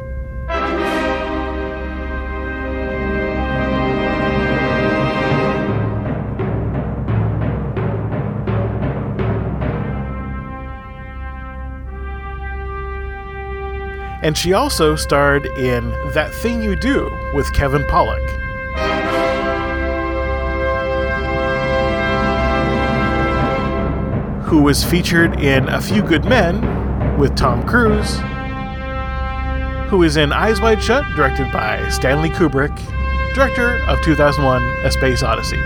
And she also starred in That Thing You Do with Kevin Pollak. Who was featured in A Few Good Men with Tom Cruise. Who is in Eyes Wide Shut, directed by Stanley Kubrick, director of two thousand one A Space Odyssey.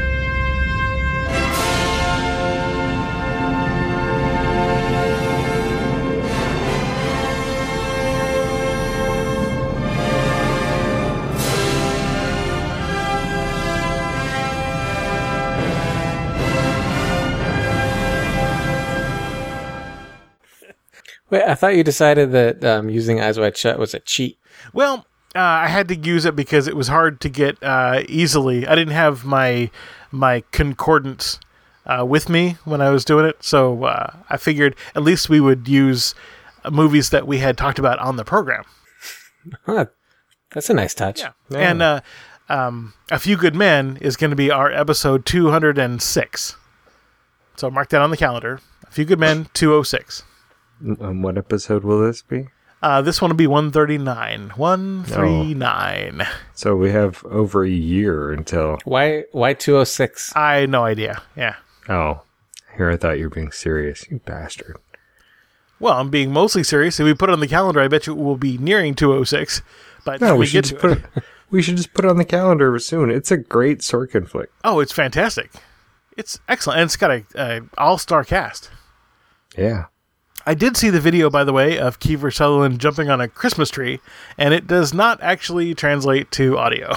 Wait, I thought you decided that um, using Eyes Wide Shut was a cheat. Well, uh, I had to use it because it was hard to get uh, easily. I didn't have my my concordance uh, with me when I was doing it, so uh, I figured at least we would use uh, movies that we had talked about on the program. Huh. That's a nice touch. Yeah. yeah. And uh, um, A Few Good Men is going to be our episode two hundred six. So mark that on the calendar. A Few Good Men, two oh six. Um, what episode will this be? Uh, this one will be one thirty-nine. one thirty-nine. Oh. So we have over a year until... Why Why two oh six? I had no idea. Yeah. Oh. Here I thought you were being serious, you bastard. Well, I'm being mostly serious. If we put it on the calendar, I bet you it will be nearing two oh six. But no, we, we should get just to put it. it, we should just put it on the calendar soon. It's a great Sorkin flick. Oh, it's fantastic. It's excellent. And it's got a, a all-star cast. Yeah. I did see the video, by the way, of Kiefer Sutherland jumping on a Christmas tree, and it does not actually translate to audio.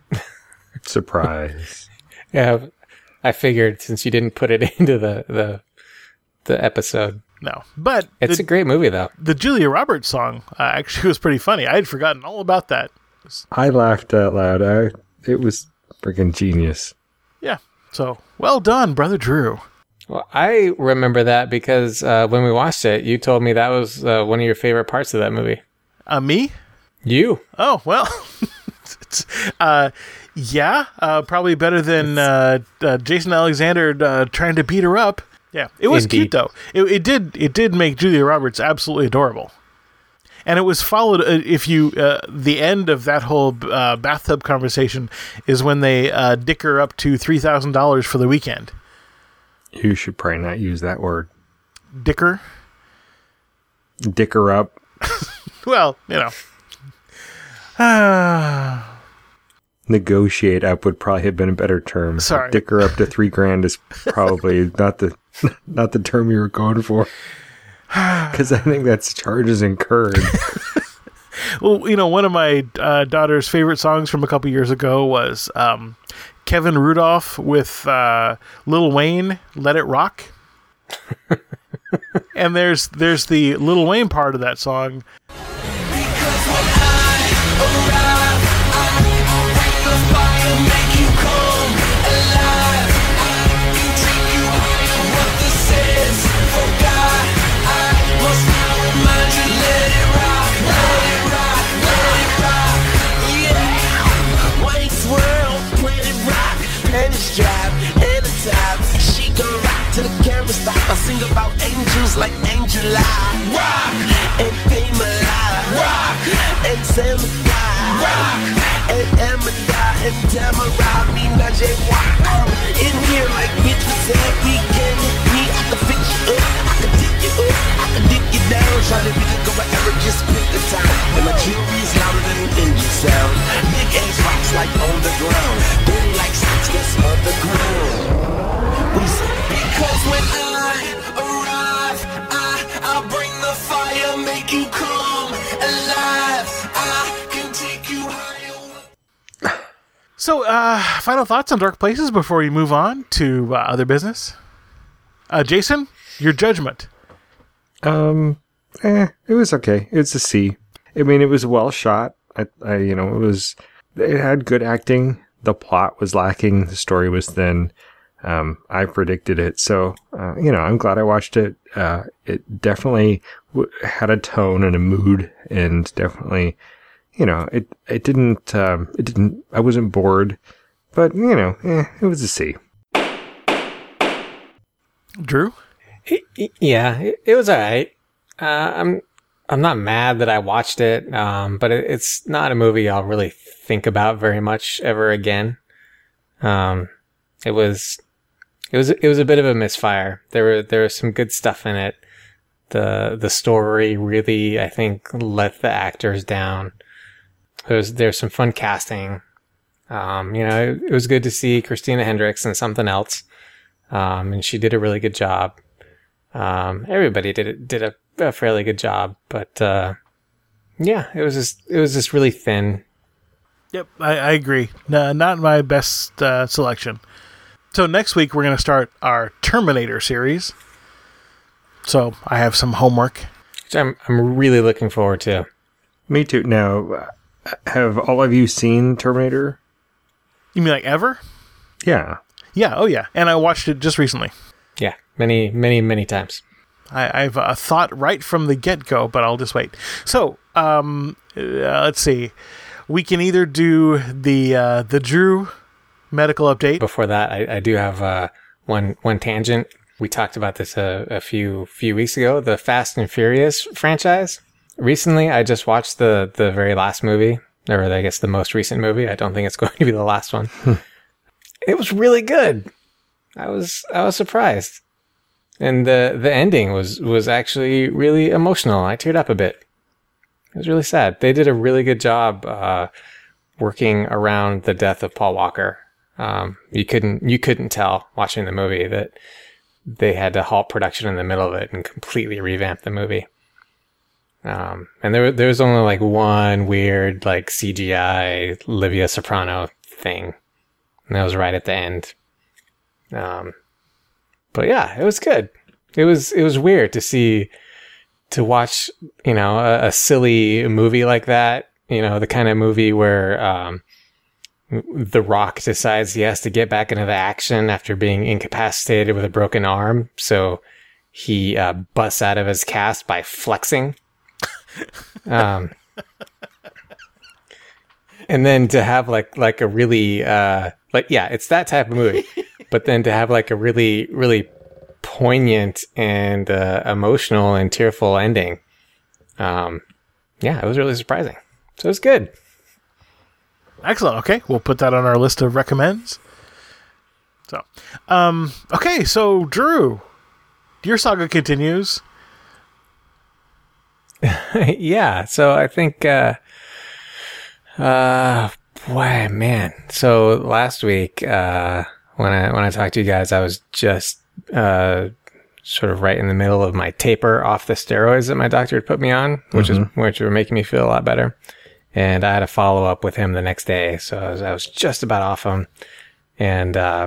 Surprise. Yeah, I figured since you didn't put it into the the, the episode. No, but it's the, a great movie, though. The Julia Roberts song uh, actually was pretty funny. I had forgotten all about that. I laughed out loud. I, it was freaking genius. Yeah. So, well done, Brother Drew. Well, I remember that because uh, when we watched it, you told me that was uh, one of your favorite parts of that movie. Uh, me? You. Oh, well. it's, uh, yeah, uh, probably better than uh, uh, Jason Alexander uh, trying to beat her up. Yeah, it was Indeed. cute, though. It, it did It did make Julia Roberts absolutely adorable. And it was followed, uh, if you, uh, the end of that whole uh, bathtub conversation is when they uh, dick her up to three thousand dollars for the weekend. You should probably not use that word. Dicker? Dicker up. Well, you know. Ah. Negotiate up would probably have been a better term. Sorry. Dicker up to three grand is probably not the not the term you were going for. Because I think that's charges incurred. Well, you know, one of my uh, daughter's favorite songs from a couple years ago was um, Kevin Rudolph with uh, Lil Wayne, Let It Rock. And there's there's the Lil Wayne part of that song. about angels like Angela. Rock! And Pamela. Rock! And Sam Rock! And Amanda and Tamara. Me, Najee, Rock! In here like bitches said we can. Me, I can fix you up. I can dig you up. I can dig you down. Charlie, we can go wherever, just pick the time. And my jewelry's louder than an engine sound. Big ass rocks like on the ground. Dirty like socks that's on the ground. What is it? Because when I arrive, I, I'll bring the fire, make you come alive. I can take you higher. So, uh, final thoughts on Dark Places before we move on to uh, other business? Uh, Jason, your judgment. Um, eh, it was okay. It's a C. I mean, it was well shot. I, I, you know, it was, it had good acting. The plot was lacking. The story was thin. Um, I predicted it. So, uh, you know, I'm glad I watched it. Uh, it definitely w- had a tone and a mood, and definitely, you know, it, it didn't, um, it didn't, I wasn't bored, but, you know, eh, it was a C. Drew? Yeah, it, it was all right. Uh, I'm, I'm not mad that I watched it. Um, but it, it's not a movie I'll really think about very much ever again. Um, it was, It was it was a bit of a misfire. There were there was some good stuff in it. The the story really, I think, let the actors down. There's there's some fun casting. Um, you know, it, it was good to see Christina Hendricks in something else, um, and she did a really good job. Um, everybody did it, did a, a fairly good job, but uh, yeah, it was just it was just really thin. Yep, I, I agree. No, not my best uh, selection. So next week we're going to start our Terminator series. So I have some homework, which I'm I'm really looking forward to. Me too. Now, have all of you seen Terminator? You mean like ever? Yeah. Yeah. Oh yeah. And I watched it just recently. Yeah, many many many times. I, I've uh, thought right from the get go, but I'll just wait. So um, uh, let's see. We can either do the uh, the Drew medical update. Before that, I, I do have uh, one one tangent. We talked about this a, a few few weeks ago. The Fast and Furious franchise. Recently, I just watched the the very last movie, or I guess the most recent movie. I don't think it's going to be the last one. It was really good. I was I was surprised, and the the ending was was actually really emotional. I teared up a bit. It was really sad. They did a really good job uh, working around the death of Paul Walker. Um, you couldn't you couldn't tell watching the movie that they had to halt production in the middle of it and completely revamp the movie. Um, and there there was only like one weird like C G I Livia Soprano thing, and that was right at the end. Um, but yeah, it was good. It was it was weird to see to watch you know a, a silly movie like that. You know, the kind of movie where um, The Rock decides he has to get back into the action after being incapacitated with a broken arm. So he uh, busts out of his cast by flexing. um, and then to have like like a really uh, like yeah, it's that type of movie. But then to have like a really really poignant and uh, emotional and tearful ending. Um, yeah, it was really surprising. So it was good. Excellent. Okay, we'll put that on our list of recommends. So, um, okay, so Drew, your saga continues. Yeah, so I think, uh, uh, boy, man. So last week, uh, when I when I talked to you guys, I was just uh, sort of right in the middle of my taper off the steroids that my doctor had put me on, which mm-hmm. is which were making me feel a lot better. And I had a follow up with him the next day, so I was, I was just about off him. And uh,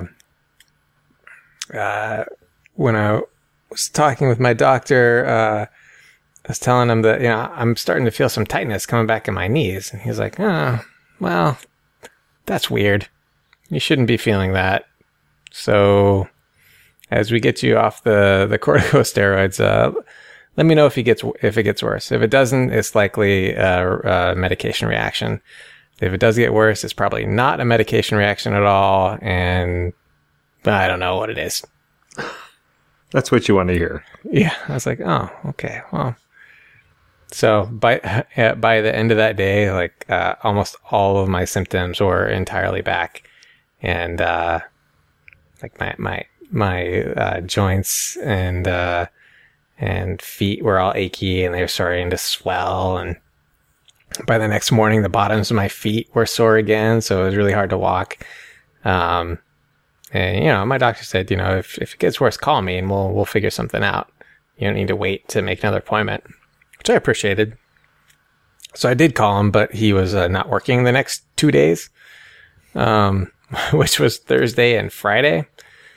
uh, when I was talking with my doctor, uh, I was telling him that you know I'm starting to feel some tightness coming back in my knees, and he's like, "Oh, well, that's weird. You shouldn't be feeling that." So, as we get you off the the corticosteroids, uh, let me know if it gets if it gets worse. If it doesn't, it's likely a, a medication reaction. If it does get worse, it's probably not a medication reaction at all, and I don't know what it is. That's what you want to hear. Yeah. I was like, oh, okay. Well, so by, uh, by the end of that day, like, uh, almost all of my symptoms were entirely back. And, uh, like my, my, my, uh, joints and, uh, and feet were all achy and they were starting to swell. And by the next morning, the bottoms of my feet were sore again. So it was really hard to walk. Um, and you know, my doctor said, you know, if, if it gets worse, call me and we'll, we'll figure something out. You don't need to wait to make another appointment, which I appreciated. So I did call him, but he was uh, not working the next two days, um, which was Thursday and Friday.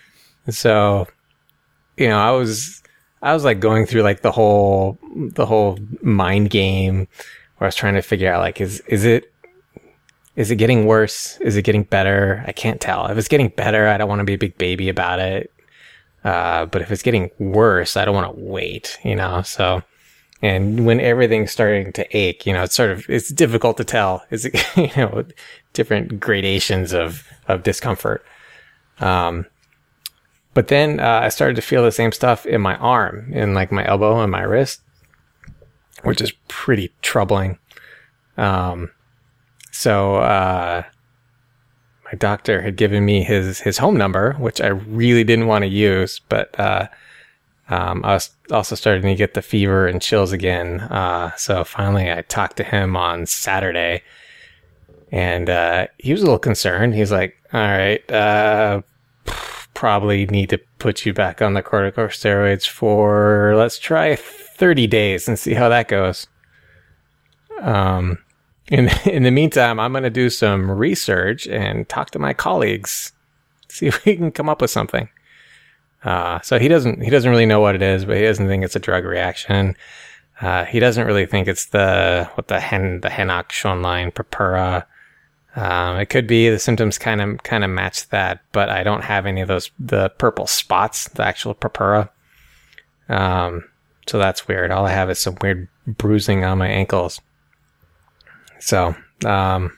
So, you know, I was, I was like going through like the whole, the whole mind game where I was trying to figure out like, is, is it, is it getting worse? Is it getting better? I can't tell. If it's getting better, I don't want to be a big baby about it. Uh, but if it's getting worse, I don't want to wait, you know? So, and when everything's starting to ache, you know, it's sort of, it's difficult to tell. Is it, you know, different gradations of, of discomfort. Um, But then uh, I started to feel the same stuff in my arm, in like my elbow and my wrist, which is pretty troubling. Um, so uh, my doctor had given me his his home number, which I really didn't want to use, but uh, um, I was also starting to get the fever and chills again. Uh, so finally, I talked to him on Saturday, and uh, he was a little concerned. He's like, "All right." Uh, probably need to put you back on the corticosteroids for, let's try thirty days and see how that goes. Um, in, in the meantime, I'm going to do some research and talk to my colleagues, see if we can come up with something. Uh, so he doesn't, he doesn't really know what it is, but he doesn't think it's a drug reaction. Uh, he doesn't really think it's the, what the hen, the Henoch Schönlein purpura. Um, it could be the symptoms kind of kind of match that, but I don't have any of those, the purple spots, the actual purpura. Um, so that's weird. All I have is some weird bruising on my ankles. So, um,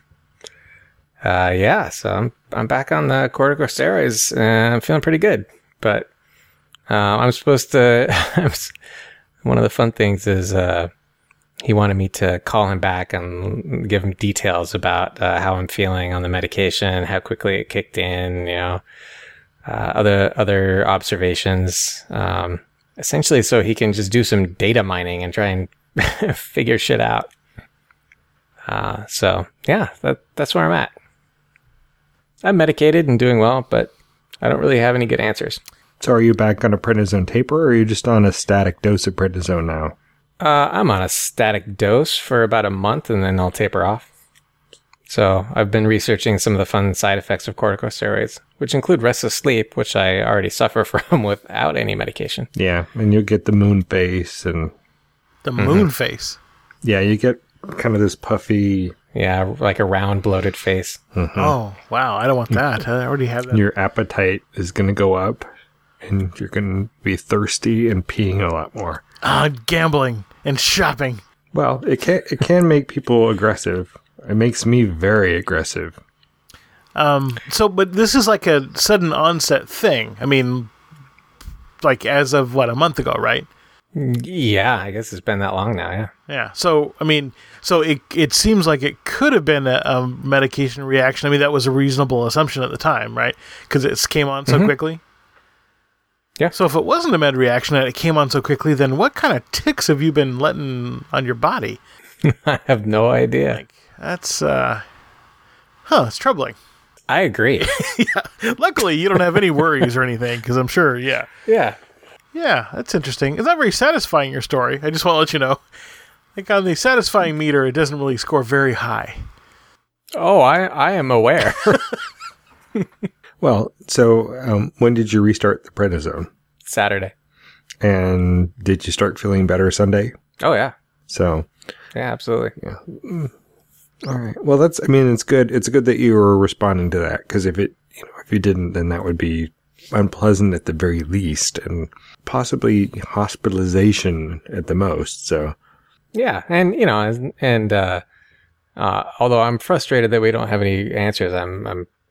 uh, yeah, so I'm I'm back on the corticosteroids and I'm feeling pretty good. But uh, I'm supposed to. One of the fun things is. Uh, He wanted me to call him back and give him details about uh, how I'm feeling on the medication, how quickly it kicked in, you know, uh, other other observations, um, essentially so he can just do some data mining and try and figure shit out. Uh, so, yeah, that, that's where I'm at. I'm medicated and doing well, but I don't really have any good answers. So are you back on a prednisone taper, or are you just on a static dose of prednisone now? Uh, I'm on a static dose for about a month and then I'll taper off. So I've been researching some of the fun side effects of corticosteroids, which include restless sleep, which I already suffer from without any medication. Yeah, and you'll get the moon face and... The moon mm-hmm. face? Yeah, you get kind of this puffy... Yeah, like a round, bloated face. Mm-hmm. Oh, wow, I don't want that. I already have that. Your appetite is going to go up, and you're going to be thirsty and peeing a lot more. Ah, uh, gambling and shopping. Well, it can it can make people aggressive. It makes me very aggressive. Um. So, but this is like a sudden onset thing. I mean, like as of what, a month ago, right? Yeah, I guess it's been that long now. Yeah. Yeah. So, I mean, so it it seems like it could have been a, a medication reaction. I mean, that was a reasonable assumption at the time, right? Because it came on so mm-hmm. quickly. Yeah. So if it wasn't a med reaction and it came on so quickly, then what kind of ticks have you been letting on your body? I have no idea. Like, that's, uh, huh, it's troubling. I agree. Yeah. Luckily, you don't have any worries or anything, because I'm sure, yeah. Yeah. Yeah, that's interesting. It's not very satisfying, your story. I just want to let you know. Like on the satisfying meter, it doesn't really score very high. Oh, I, I am aware. Well, so um, when did you restart the prednisone? Saturday. And did you start feeling better Sunday? Oh, yeah. So. Yeah, absolutely. Yeah. Mm. All right. Well, that's, I mean, it's good. It's good that you were responding to that, because if it, you know, if you didn't, then that would be unpleasant at the very least and possibly hospitalization at the most. So. Yeah. And, you know, and, uh, uh, although I'm frustrated that we don't have any answers, I'm, I'm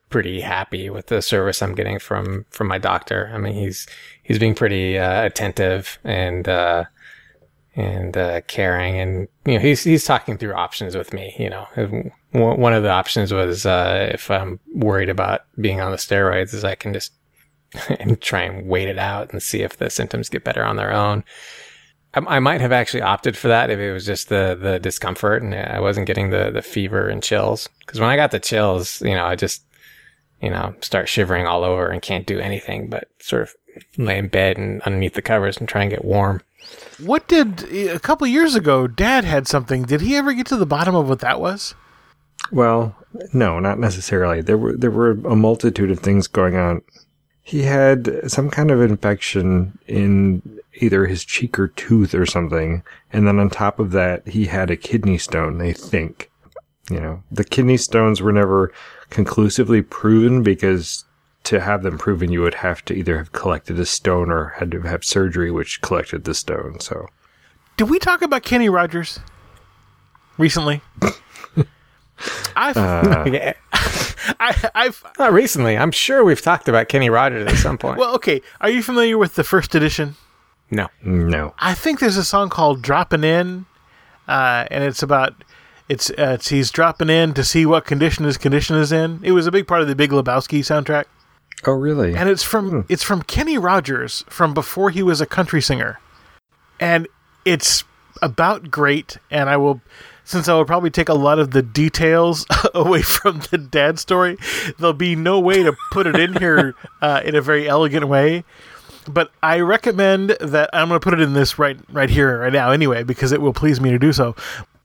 pretty happy with the service I'm getting from from my doctor. I mean, he's he's being pretty uh, attentive and uh, and uh, caring, and you know, he's he's talking through options with me. You know, one of the options was uh, if I'm worried about being on the steroids, is I can just and try and wait it out and see if the symptoms get better on their own. I, I might have actually opted for that if it was just the, the discomfort and I wasn't getting the, the fever and chills. Because when I got the chills, you know, I just, you know, start shivering all over and can't do anything but sort of lay in bed and underneath the covers and try and get warm. What did, a couple of years ago, Dad had something. Did he ever get to the bottom of what that was? Well, no, not necessarily. There were there were a multitude of things going on. He had some kind of infection in either his cheek or tooth or something. And then on top of that, he had a kidney stone, they think. You know, the kidney stones were never conclusively proven because to have them proven, you would have to either have collected a stone or had to have surgery, which collected the stone. So, did we talk about Kenny Rogers recently? I've, Uh, Yeah. I, I've Not recently. I'm sure we've talked about Kenny Rogers at some point. well, okay. Are you familiar with the first edition? No. no. I think there's a song called "Dropping In," uh, and it's about it's, uh, it's he's dropping in to see what condition his condition is in. It was a big part of the Big Lebowski soundtrack, Oh, really? and it's from it's from Kenny Rogers from before he was a country singer, and it's about great. And I will. Since I will probably take a lot of the details away from the dad story, there'll be no way to put it in here uh, in a very elegant way. But I recommend that I'm going to put it in this right right here, right now anyway, because it will please me to do so.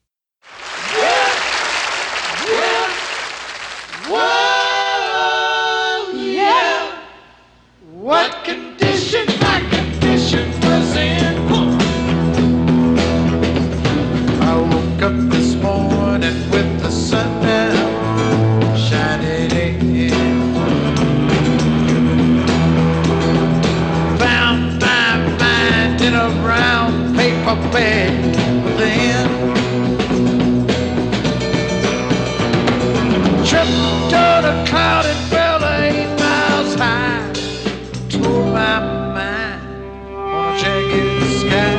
Whoa, yeah. What condition my condition was in? I woke up this morning with the sun down, shining in. Found my mind in a round paper bag then. Tripped on a cloud and fell eight miles high. Tore my mind on a jagged sky.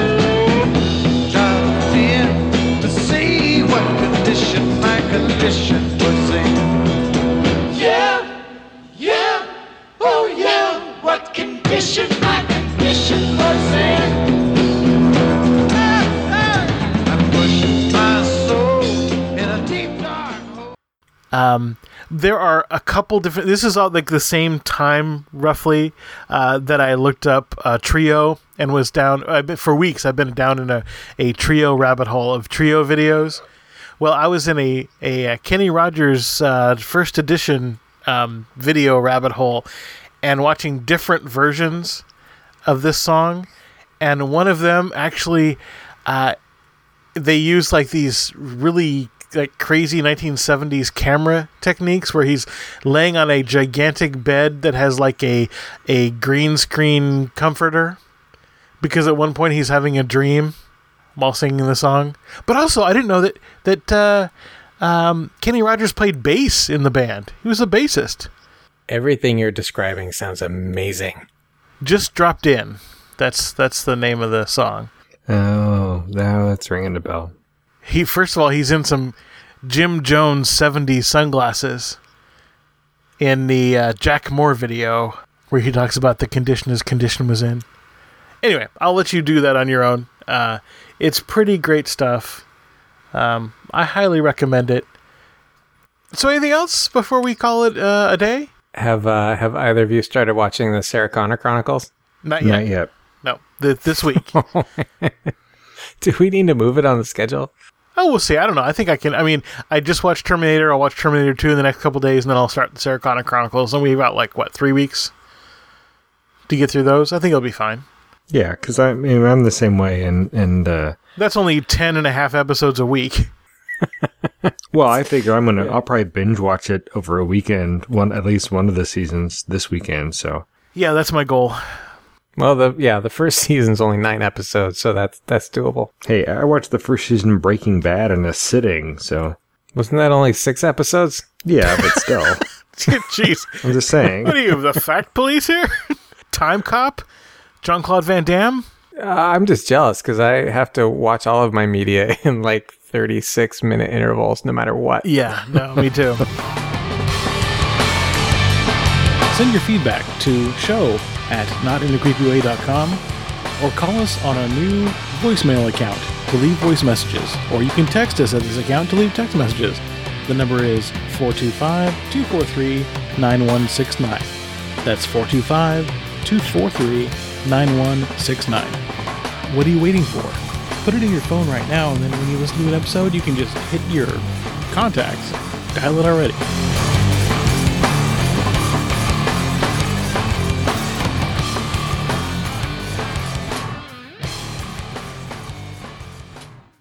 Jumped in to see what condition my condition was in. Yeah, yeah, oh yeah, what condition my condition was in. I pushed my soul in a deep dark hole. Um, there are a couple different. This is all like the same time roughly uh, that I looked up uh, Trio and was down I've been, for weeks. I've been down in a, a Trio rabbit hole of Trio videos. Well, I was in a a, a Kenny Rogers uh, first edition um, video rabbit hole and watching different versions of this song, and one of them actually uh, they use like these really like crazy nineteen seventies camera techniques where he's laying on a gigantic bed that has like a a green screen comforter, because at one point he's having a dream while singing the song. But also I didn't know that that uh, um, Kenny Rogers played bass in the band. He was a bassist. Everything you're describing sounds amazing. Just Dropped In. That's that's the name of the song. Oh, now that's ringing a bell. He first of all, he's in some Jim Jones seventies sunglasses in the uh, Jack Moore video where he talks about the condition his condition was in. Anyway, I'll let you do that on your own. Uh, it's pretty great stuff. Um, I highly recommend it. So anything else before we call it uh, a day? Have uh, have either of you started watching the Sarah Connor Chronicles? Not yet. Not yet. No, th- this week. Do we need to move it on the schedule? Oh, we'll see. I don't know. I think I can. I mean, I just watched Terminator. I'll watch Terminator two in the next couple days, and then I'll start the Sarah Connor Chronicles. And we've got, like, what, three weeks to get through those? I think it'll be fine. Yeah, because I mean, I'm the same way, and, and uh, That's only ten and a half episodes a week. well, I figure I'm gonna, I'll probably binge watch it over a weekend, one at least one of the seasons this weekend. So Yeah, that's my goal. Well, the yeah, the first season's only nine episodes, so that's that's doable. Hey, I watched the first season of Breaking Bad in a sitting, so wasn't that only six episodes? Yeah, but still. Jeez. I'm just saying. What are you, the fact police here? Time cop? Jean-Claude Van Damme? Uh, I'm just jealous because I have to watch all of my media in like thirty-six minute intervals no matter what. Yeah, no, me too. Send your feedback to show at not in the creepy way dot com or call us on a new voicemail account to leave voice messages, or you can text us at this account to leave text messages. The number is four two five, two four three, nine one six nine. That's four two five, two four three, nine one six nine. What are you waiting for? Put it in your phone right now, and then when you listen to an episode, you can just hit your contacts. Dial it already.